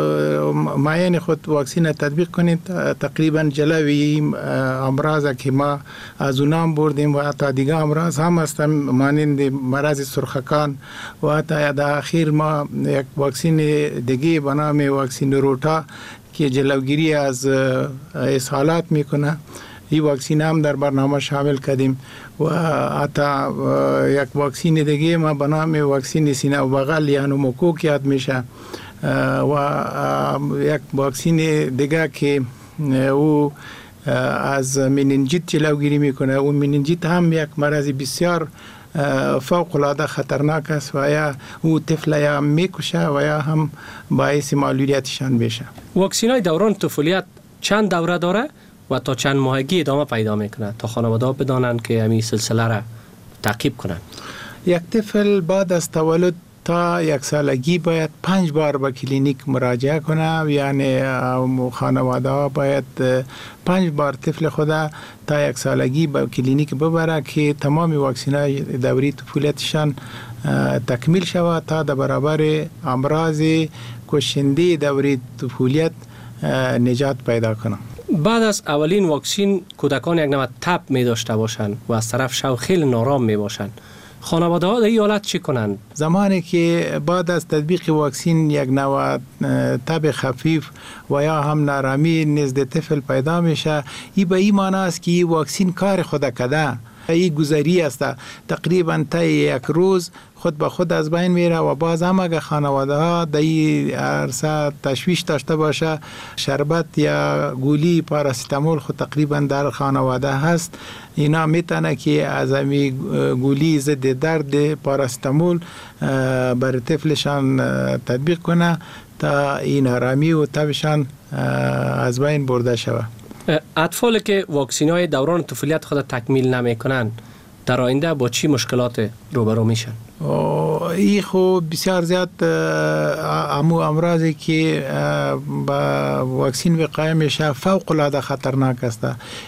معین خود واکسین تطبیق کنید تقریبا جلوی امراض که ما از اونام بردیم و حتی دیگه امراض هم هستن مانند مرض سرخکان و حتی در اخیر ما یک واکسین دیگه به نام واکسین روتا که جلوگیری از اسهالات میکنه، این واکسین هم در برنامه شامل کردیم و حتی یک واکسین دیگه ما به نام واکسین سینه و بغل یا نوموکوک یاد میشه و یک واکسین دیگه که او از مننجیت جلوگیری میکنه. اون مننجیت هم یک مرض بسیار فوق العاده خطرناک است و یا او طفل یا میکشه و یا هم باعث معلولیتشان میشه. واکسین های دوران طفولیت چند دوره داره و تا چند ماهگی ادامه پیدا میکنه تا خانواده ها بدانند که همین سلسله را تعقیب کنند؟ یک طفل بعد از تولد تا یک سالگی باید پنج بار به کلینیک مراجعه کنه، یعنی خانواده ها باید پنج بار طفل خدا تا یک سالگی به کلینیک ببره که تمام واکسین های دوری طفولیتشان تکمیل شود تا در برابر امراض کشنده دوری طفولیت نجات پیدا کنه. بعد از اولین واکسین کودکان یک نوع تب می داشته باشند و از طرف شو خیلی نارام می باشند. خانواده ها در این حالت چی کنند؟ زمانی که بعد از تطبیق واکسین یک نوع تب خفیف و یا هم نارامی نزد طفل پیدا میشه، این به این معنی است که این واکسین کار خود کرده. این گذری است، تقریبا تا یک روز خود به خود از بین میره و باز هم اگر خانواده ها در این عرصه تشویش داشته باشه شربت یا گولی پاراستامول خود تقریبا در خانواده هست، اینا میتونه که از امی گولی ضد درد پاراستامول بر طفلشان تطبیق کنه تا این آرامی و تبشان از بین برده شود. اطفالی که واکسین های دوران طفولیت خود تکمیل نمی کنند در آینده با چی مشکلات روبرو میشن؟ این خب بسیار زیاد امو امراضی که با واکسین وقایع میشه فوق العاده خطرناک است.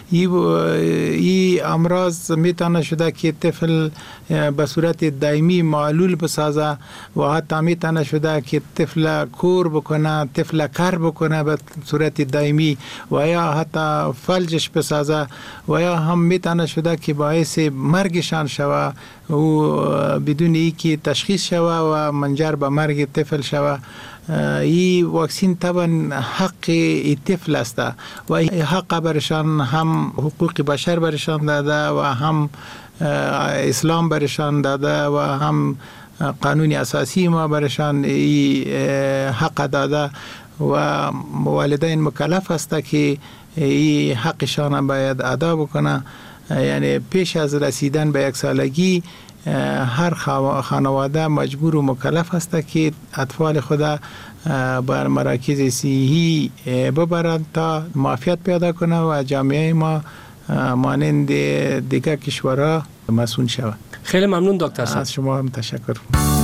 این امراض میتونه شده که طفل به صورت دائمی معلول بسازه و حتی میتونه شده که طفل کور بکنه، طفل کر بکنه به صورت دائمی و یا حتی فلجش بسازه و یا هم میتونه شده که باعث مرگشان شوه و بدون ای که تشخیص شوه و منجر به مرگ طفل شوه. این واکسین طبعا حق ای طفل است و حق برشان هم حقوق بشر برشان داده و هم اسلام برشان داده و هم قانون اساسی ما برشان ای حق داده و والدین مکلف است که ای حقشان باید ادا بکنه. یعنی پیش از رسیدن به یک سالگی هر خانواده مجبور و مکلف است که اطفال خدا بر مراکز صحی ببرند تا معافیت پیدا کنه و جامعه ما مانند دیگر کشورها مسئول شود. خیلی ممنون دکتر صاحب. از شما هم تشکر.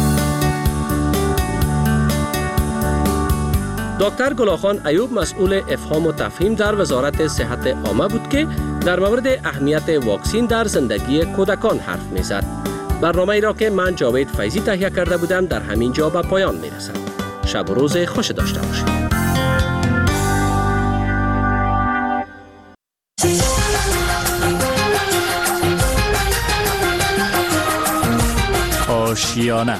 دکتر گلاخان ایوب مسئول افهام و تفهیم در وزارت صحت عامه بود که در مورد اهمیت واکسین در زندگی کودکان حرف می‌زد. برنامه ای را که من جاوید فیضی تهیه کرده بودم در همین جا به پایان می‌رسد. شب و روز خوش داشته باشید. آشیانه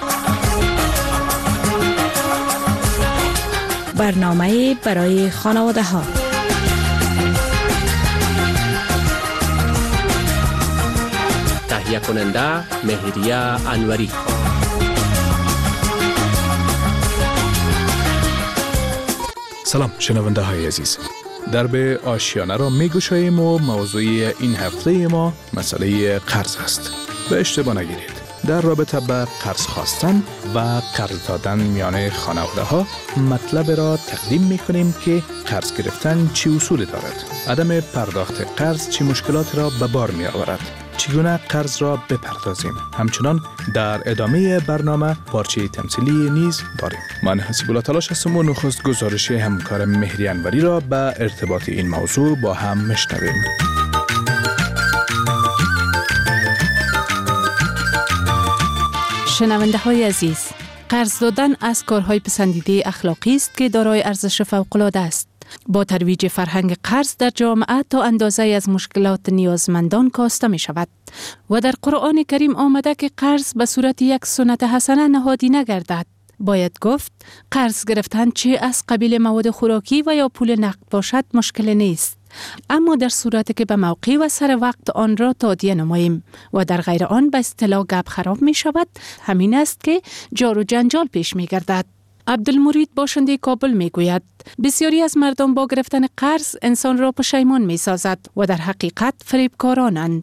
برنامه برای خانواده ها. تهیه کننده مهریه انوری. سلام شنونده های عزیز، درب آشیانه را میگشاییم و موضوع این هفته ما مسئله قرض است. به اشتباه نگیرید. در رابطه به قرض خواستن و قرض دادن میان خانواده ها مطلب را تقدیم می کنیم که قرض گرفتن چه اصولی دارد، عدم پرداخت قرض چه مشکلات را به بار می آورد، چگونه قرض را بپردازیم. همچنان در ادامه برنامه پارچه تمثیلی نیز داریم. من حسیب الله تلاش هستم و نخست گزارش همکار مهری انوری را به ارتباط این موضوع با هم میشنویم. شنونده های عزیز، قرض دادن از کارهای پسندیده اخلاقی است که دارای ارزش فوق‌العاده است. با ترویج فرهنگ قرض در جامعه تا اندازه از مشکلات نیازمندان کاسته می شود و در قرآن کریم آمده که قرض به صورت یک سنت حسنه نهادی نگردد. باید گفت قرض گرفتن چه از قبیل مواد خوراکی و یا پول نقد باشد مشکل نیست، اما در صورتی که به موقع و سر وقت آن را تادیه نماییم و در غیر آن به اصطلاح گپ خراب می شود، همین است که جار و جنجال پیش می گردد. عبدالمرید باشنده کابل می گوید بسیاری از مردم با گرفتن قرض انسان را پشیمان می سازد و در حقیقت فریبکارانند.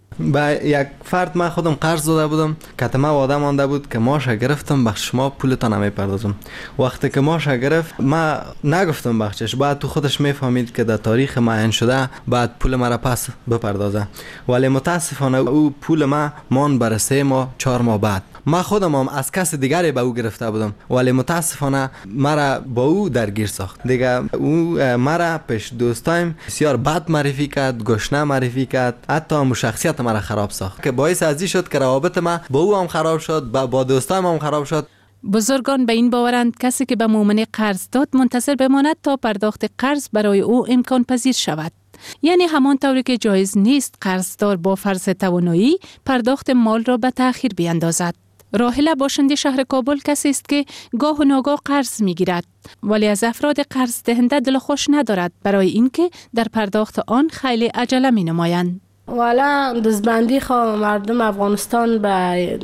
به یک فرد من خودم قرض داده بودم که تمام وعده مانده بود که ماش گرفتم بخش شما پولتان نمیپردازم. وقتی که ماش گرفت ما نگفتم بخشش، بعد تو خودش میفهمید که در تاریخ معین شده بعد پول مرا پس بپردازه، ولی متاسفانه او پول ما مان بر سه ماه چهار ماه بعد. ما خودم هم از کس دیگری به او گرفته بودم ولی متاسفانه مرا با او درگیر ساخت. دیگه او مرا پیش دوستایم بسیار بد معرفی کرد، گشنه معرفی کرد، حتی هم شخصیت مرا خراب ساخت که باعث ازی شد که روابط ما با او هم خراب شد، با دوستایم هم خراب شد. بزرگان به این باورند کسی که به مؤمن قرض داد منتظر بماند تا پرداخت قرض برای او امکان پذیر شود. یعنی همان طوری که جایز نیست قرضدار با فرض توانایی پرداخت مال را به تأخیر بیندازد. راحله باشنده شهر کابل کسی است که گاه و ناگاه قرض میگیرد ولی از افراد قرض دهنده دل خوش ندارد برای اینکه در پرداخت آن خیلی عجله می نمایند. والا دزبندی خواه مردم افغانستان به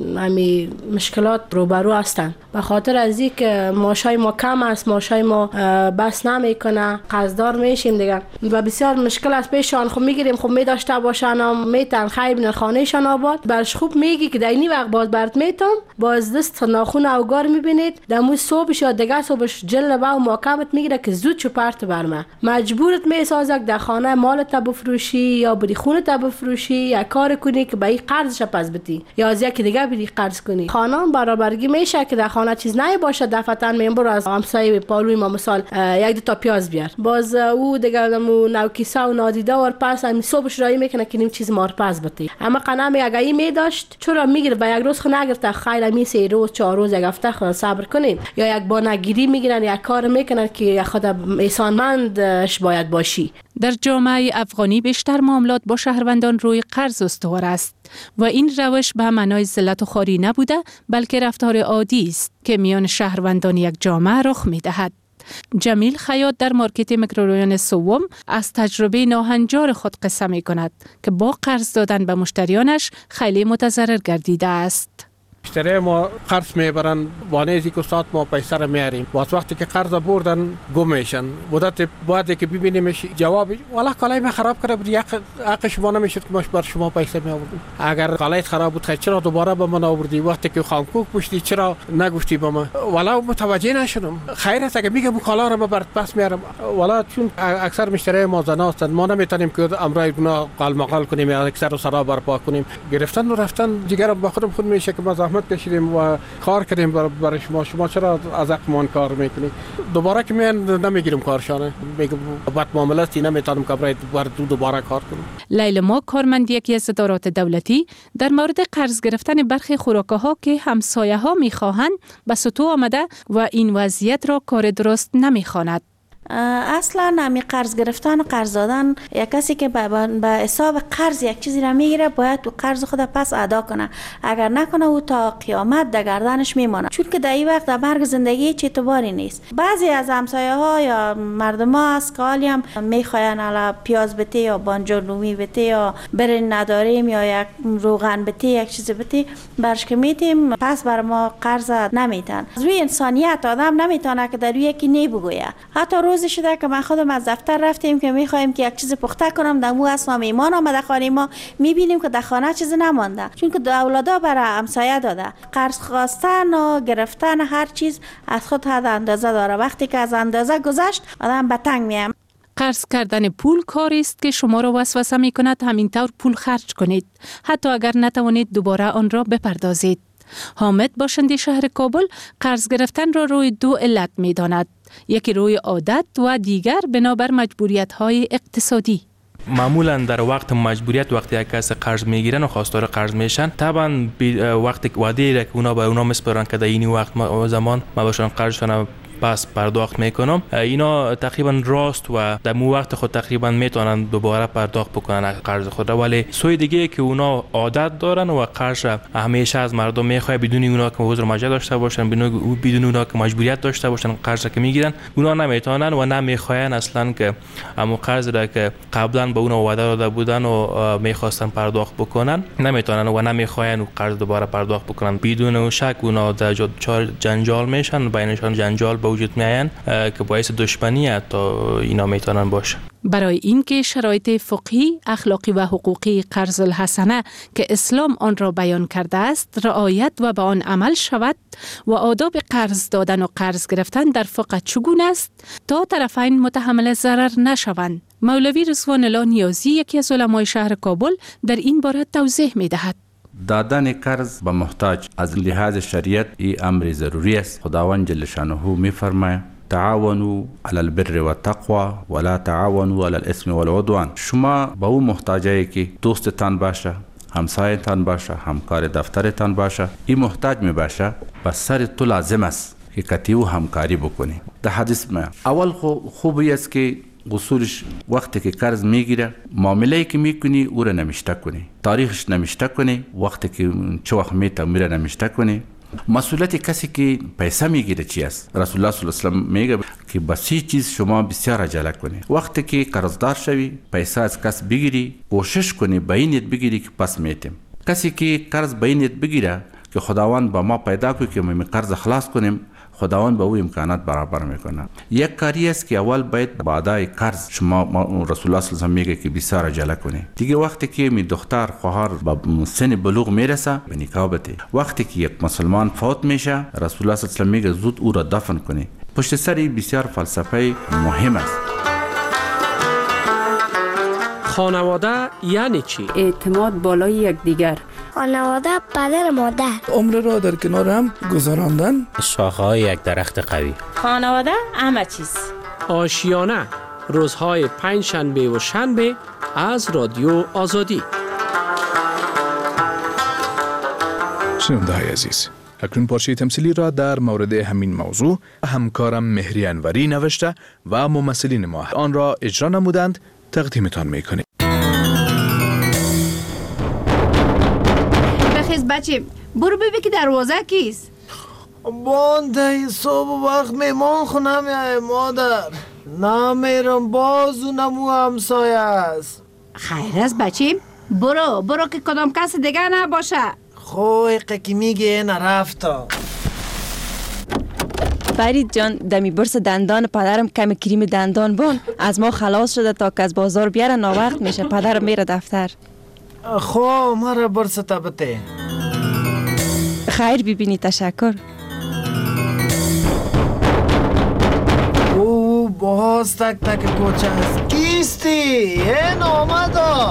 همی مشکلات روبرو هستند به خاطر از این که معاشای ما کم است، معاشای ما بس نمیکنه، قرضدار میشیم دیگه و بسیار مشکل است پیشان. خب میگیریم خب میداشته باشن میتن خیر بین خانهشان آباد برش خوب میگی که در اینی وقت باز برات میتم باز دست ناخون اوگار میبینید دمو صبحش یا دیگه صبحش جل با و محکمت میگیره که زود چپرت برمه مجبورت میسازه در خانه مالت بفروشی یا بری خونت بفروشی یا کار کنی که به این قرضش پس بدی یا از یکی دیگه بری قرض کنی. خانم برابرگی میشه که در خانه چیز نه باشه دفعتاً میبر از همسایه پالوی ما مثال یک دو تا پیاز بیار باز او دیگه مو نوکیسه و نادیده ور پس هم صبحش رای میکنه که نیم چیز مار پس بدی. اما قنم اگه این میداشت چرا میگیره به یک روز خو نگرفته خیر می سه روز چهار روز یک هفته خو صبر کنین یا یک بانگیری میگیرن یک کار میکنن که خود احسانمندش باید باشی. در جامعه افغانی بیشتر معاملات با شهروندان روی قرض استوار است و این روش به معنای ذلت و خواری نبوده بلکه رفتار عادی است که میان شهروندان یک جامعه رخ میدهد. جمیل خیاط در مارکت میکروریان سوم از تجربه ناهنجار خود قصه می کند که با قرض دادن به مشتریانش خیلی متضرر گردیده است. مشتری ما قرض میبرن وانه که استاد ما پیسه را میاریم وقت وقتی که قرض بردن گم میشن مدت بعدی که ببینیمش جواب والله کالای من خراب کرده بود یک حق شما نمیشد که ماش بر شما پیسه می آوردیم. اگر کالایت خراب بود چرا دوباره به من آوردی؟ وقتی که خامکوک پشتی چرا نگفتی به من؟ والله متوجه نشدم. خیر است اگه میگم کالا را برات پس میارم. والله چون اکثر مشتری ما زنا هستند ما نمیتونیم که امرای گناه قالمقال کنیم یا اکثر رو سرا برپا کنیم. گرفتن و رفتن دیگر با خودم خود میشه که ما زحمت کشیدیم و کار کردیم برای شما شما چرا از حقمان کار میکنی؟ دوباره که من نمیگیرم کارشانه میگم بد معاملاتی نمیتونم که برای دوباره کار کنم. لیلا ما کارمند یکی از ادارات دولتی در مورد قرض گرفتن برخی خوراک‌ها که همسایه ها میخواهند به سطوح آمده و این وضعیت را کار درست نمیخواند. اصلا نمی قرض گرفتن و قرض دادن یک کسی که به حساب قرض یک چیزی را میگیره باید تو قرض خود پس ادا کنه، اگر نکنه او تا قیامت در گردنش میمانه چون که در این وقت در مرگ زندگی چه اعتباری نیست. بعضی از همسایه ها یا مردم ها از قالی هم میخواین الا پیاز بته یا بانجان رومی بته یا برنج نداریم یا یک روغن بته یک چیز بته برش که میتیم پس بر ما قرض نمیتن. روی انسانیت آدم نمیتونه که در روی یکی نی بگویه. حتی روز روزی شده که من خودم از دفتر رفتیم که میخوایم که یک چیز پخته کنم، در مو اسنا میمان آمده خانه ما، میبینیم که در خانه چیزی نمانده، چون که اولادا برای همسایه داده. قرض خواستن و گرفتن هر چیز از خود حد اندازه داره. وقتی که از اندازه گذشت آدم به تنگ میام. قرض کردن پول کاری است که شما را وسوسه می کند همینطور پول خرج کنید، حتی اگر نتوانید دوباره آن را بپردازید. حامد باشنده شهر کابل قرض گرفتن را روی دو علت می داند، یکی روی عادت و دیگر بنابر مجبوریت های اقتصادی. معمولا در وقت مجبوریت وقتی یک کس قرض میگیرن و خواستار قرض میشن، طبعا وقتی وعده را که اونا به اونا میسپارن که در این وقت زمان ما باشن قرضشون پس پرداخت میکنم، اینا تقریبا راست و در مو وقت خود تقریبا میتونن دوباره پرداخت بکنن قرض خود را. ولی سوی دیگه که اونا عادت دارن و قرض همیشه از مردم میخواد بدون اونا که حضور مجاز داشته باشن، بدون اونا که مجبوریت داشته باشن قرض که میگیرن، اونا نمیتونن و نمیخواین اصلا که همون قرض را که قبلا به اونا وعده داده بودن و میخواستن پرداخت بکنن نمیتونن و نمیخواین قرض دوباره پرداخت بکنن. بدون شک اونا در جنجال میشن، بینشان جنجال وجود میاین که باعث دشمنی تا اینا میتونن باشه. برای اینکه شرایط فقهی، اخلاقی و حقوقی قرض الحسنه که اسلام آن را بیان کرده است رعایت و به آن عمل شود و آداب قرض دادن و قرض گرفتن در فقه چگونه است تا طرفین متحمل ضرر نشوند، مولوی رضوان الله نیازی یکی از علمای شهر کابل در این باره توضیح میدهد. دادن قرض به محتاج از لحاظ شریعت ای امر ضروری است. خداوند جل شانه می فرماید تعاونوا علی البر و التقوى ولا تعاونوا علی الاثم والعدوان. شما با اون محتاجایی که دوستتان باشه، همسایتان باشه، همکار دفترتان باشه، این محتاج می باشه، بس سر تو لازم است که کتیو همکاری بکنی. در حدیث ما اول خوبی است که اصولش وقتی که قرض میگیره معامله‌ای که میکنی او را نمیشته کنی، تاریخش نمیشته کنی، وقتی که چه وقت میته میره نمیشته کنی. مسئولیت کسی که پیسه میگیره چی است؟ رسول الله صلی الله علیه و آله میگه که بسی چیز شما بسیار عجله کنی. وقتی که قرضدار شوی پیسه از کس بگیری کوشش کنی به این نیت بگیری که پس میتیم. کسی که قرض به این نیت بگیره که خداوند با ما پیدا کنه که ما قرض خلاص کنیم، خداوند به او امکانات برابر میکنه. یک کاری است که اول باید با ادای قرض شما رسول الله صلی الله علیه و آله میگه که بسیار عجله کنی. دیگه وقتی که می دختر خواهر به سن بلوغ میرسه به نکاح بده. وقتی که یک مسلمان فوت میشه رسول الله صلی الله علیه و آله میگه زود او را دفن کنی. پشت سر بسیار فلسفه مهم است. خانواده یعنی چی؟ اعتماد بالای یکدیگر. خانواده پدر مادر. عمر را در کنار هم گذراندن. شاخه‌های یک درخت قوی. خانواده همه چیز. آشیانه روزهای پنج شنبه و شنبه از رادیو آزادی. شنونده های عزیز، اکنون پارچه تمثیلی را در مورد همین موضوع همکارم مهری انوری نوشته و ممثلین ما آن را اجرا نمودند، تقدیمتان میکنیم. بخیز بچه، برو ببین که دروازه کیست. بانده صبح وقت میمان خونه میای مادر. نمیرم بازو نمو همسایه است. خیر است بچه، برو برو که کدام کس دیگه نباشه. خوی که میگه نرفتا. فرید جان، دمی برس دندان پدرم کمی کریم دندان بون از ما خلاص شده تا که از بازار بیاره ناوقت میشه. پدرم میره دفتر. خو مرا برس تبته. خیر ببینی، تشکر. او باز تک تک کوچه است. کیستی؟ این آمده.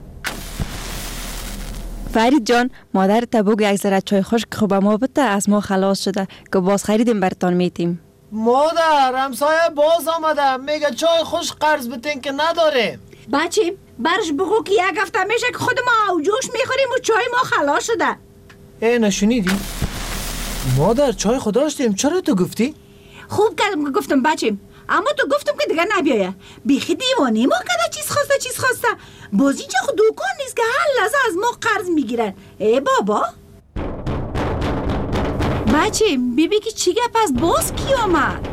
فرید جان، مادر تا بگو یک ذره چای خشک خوب ما بده، از ما خلاص شده که باز خریدیم برتان میتیم. مادر همسایه باز آمده میگه چای خوش قرض بتین که نداره. بچه برش بگو که یک هفته میشه که خود ما اوجوش میخوریم و چای ما خلاص شده. ای نشونیدی؟ مادر چای خود داشتیم، چرا تو گفتی؟ خوب کردم که گفتم بچه، اما تو گفتم که دیگه نبیایه. بیخی دیوانی ما کده چیز خواسته چیز خواسته. باز اینجا خود دوکان نیست که هر لحظه از ما قرض میگیرن. ای بابا بچه بیبی که چی گپ است؟ باز کی آمد؟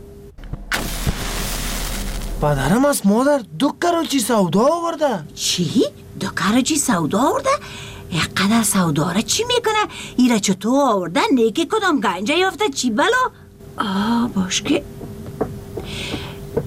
پدرم است مادر، دو کراچی سودا آورده. چی؟ دو کراچی سودا آورده؟ یک قدر سودا را چی میکنه؟ ایره چطور آورده؟ نیکی کدام گنجه یافته چی بلا؟ آه باش که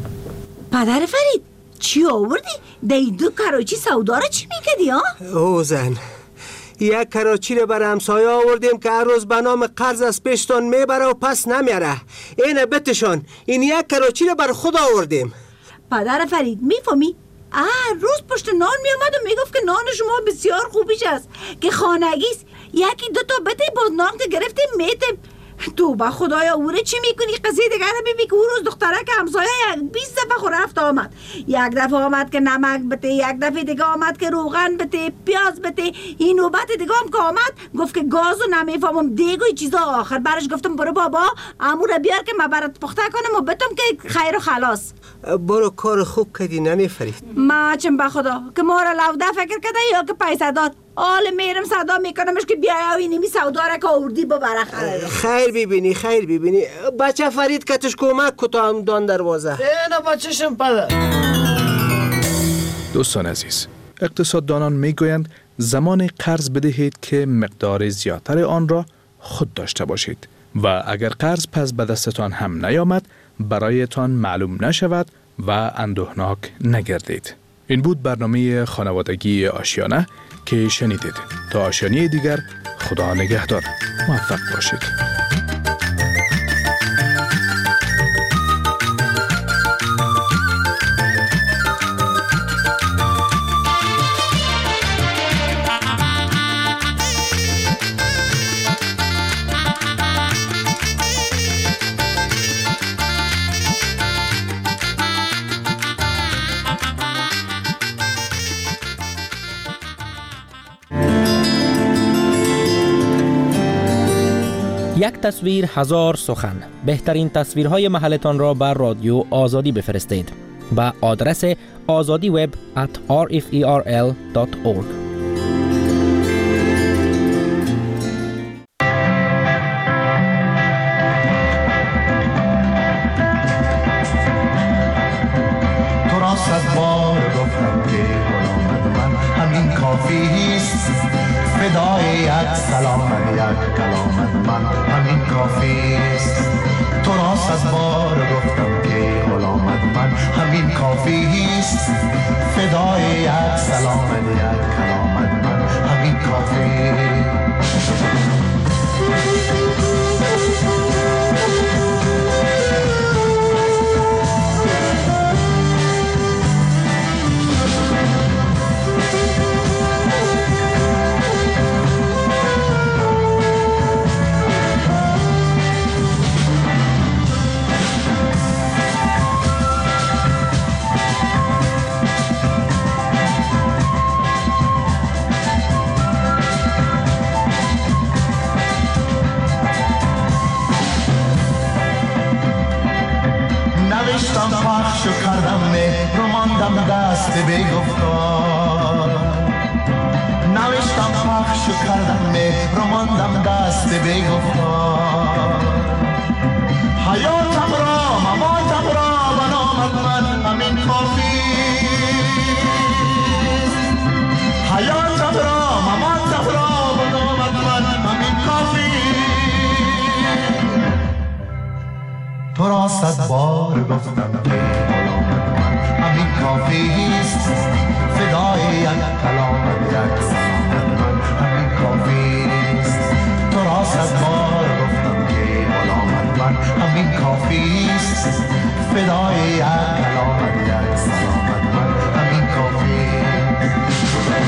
پدر فرید چی آوردی؟ دی دو کراچی سودا را چی میکردی ها؟ او زن یک کراچی رو بر همسایه آوردیم که هر روز به نام قرض از پیشتان میبره و پس نمیاره. اینه بتشان این یک کراچی رو بر خود آوردیم. پدر فرید میفهمی؟ هر روز پشت نان میامد و میگفت که نان شما بسیار خوبیش است که خانگیست. یکی دو تا بده باز نان که گرفتیم میتیم. تو با خدایا اوره چی میکنی؟ قضیه دیگر رو ببین که اون روز دختره که همسایه یک بیست دفعه خور رفت آمد. یک دفعه آمد که نمک بده، یک دفعه دیگه آمد که روغن بده، پیاز بده. این نوبت دیگه هم که آمد گفت که گازو نمیفهمم دیگه چیزا. آخر برش گفتم برو بابا امو رو بیار که من برات پخته کنم و بتم که خیر و خلاص. برو کار خوب کردی ننه فرید. ما چم به خدا که ما را لوده فکر کرده یا که پیسه داد. آل میرم صدا میکنمش که بیای و اینمی سودا را که آوردی ببره خیر. خیر ببینی خیر ببینی. بچه فرید کتش کمک کتا هم دان دروازه. اینا بچهشم پدر. دوستان عزیز، اقتصاددانان میگویند زمان قرض بدهید که مقدار زیادتر آن را خود داشته باشید و اگر قرض پس به دستتان هم نیامد برایتان معلوم نشود و اندوهناک نگردید. این بود برنامه خانوادگی آشیانه که شنیدید. تا آشیانه دیگر خدا نگهدار. موفق باشید. یک تصویر هزار سخن. بهترین تصویرهای محلتان را بر رادیو آزادی بفرستید با آدرس آزادی وب ات آر اف ای آر ال دات اورگ. تو را صد بار گفتم که غلام من همین کافی است. فدای یک سلام یک کلام من همین کافی است. تو را صد بار گفتم که غلام من همین کافی است. فدای یک سلام یک کلام من همین کافی است. نوشتم پخش و کردم مهر و ماندم دست بگفتار. نوشتم پخش و کردم مهر و ماندم دست بگفتار. حیاتم را مماتم را بنامد من همین کافی. حیاتم را مماتم را بنامد من همین کافی. تو را صد بار گفتم که غلام من همین کافی است. فدای یک کلام یک سلام من همین کافی است. تو را صد بار گفتم که غلام من همین کافی است. فدای یک کلام یک سلام من همین کافی است.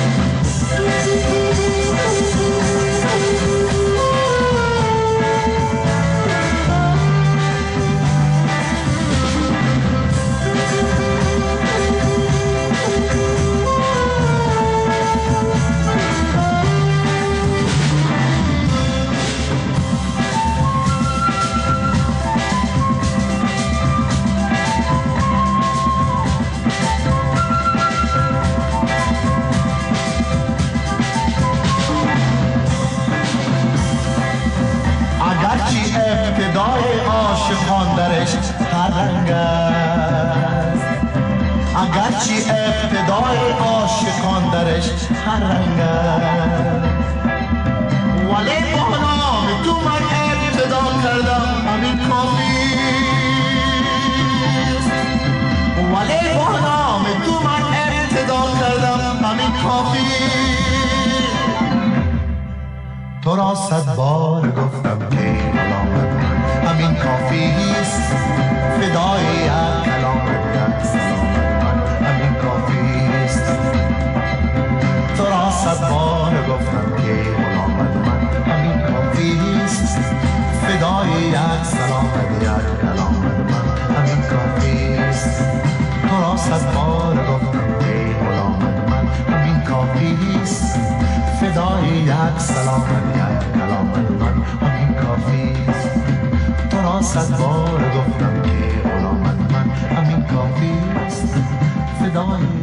ابتدای عاشقان درش هر رنگ است. اگرچه ابتدای عاشقان درش هر رنگ است، ولی با نام تو من ابتدا کردم همین کافی است. ولی تو را صد بار گفتم که غلامت من همین کافی است فدای یک کلامت یک سلامت من همین کافی است تو را صد بار گفتم که غلامت من همین کافی است فدای یک سلامت یک کلامت من همین کافی است تو را صد بار گفتم که غلامت من همین کافی است فدای یک سلامت یک کلامت من همین کافی است تو را صد بار گفتم که غلامت من همین کافی است فدای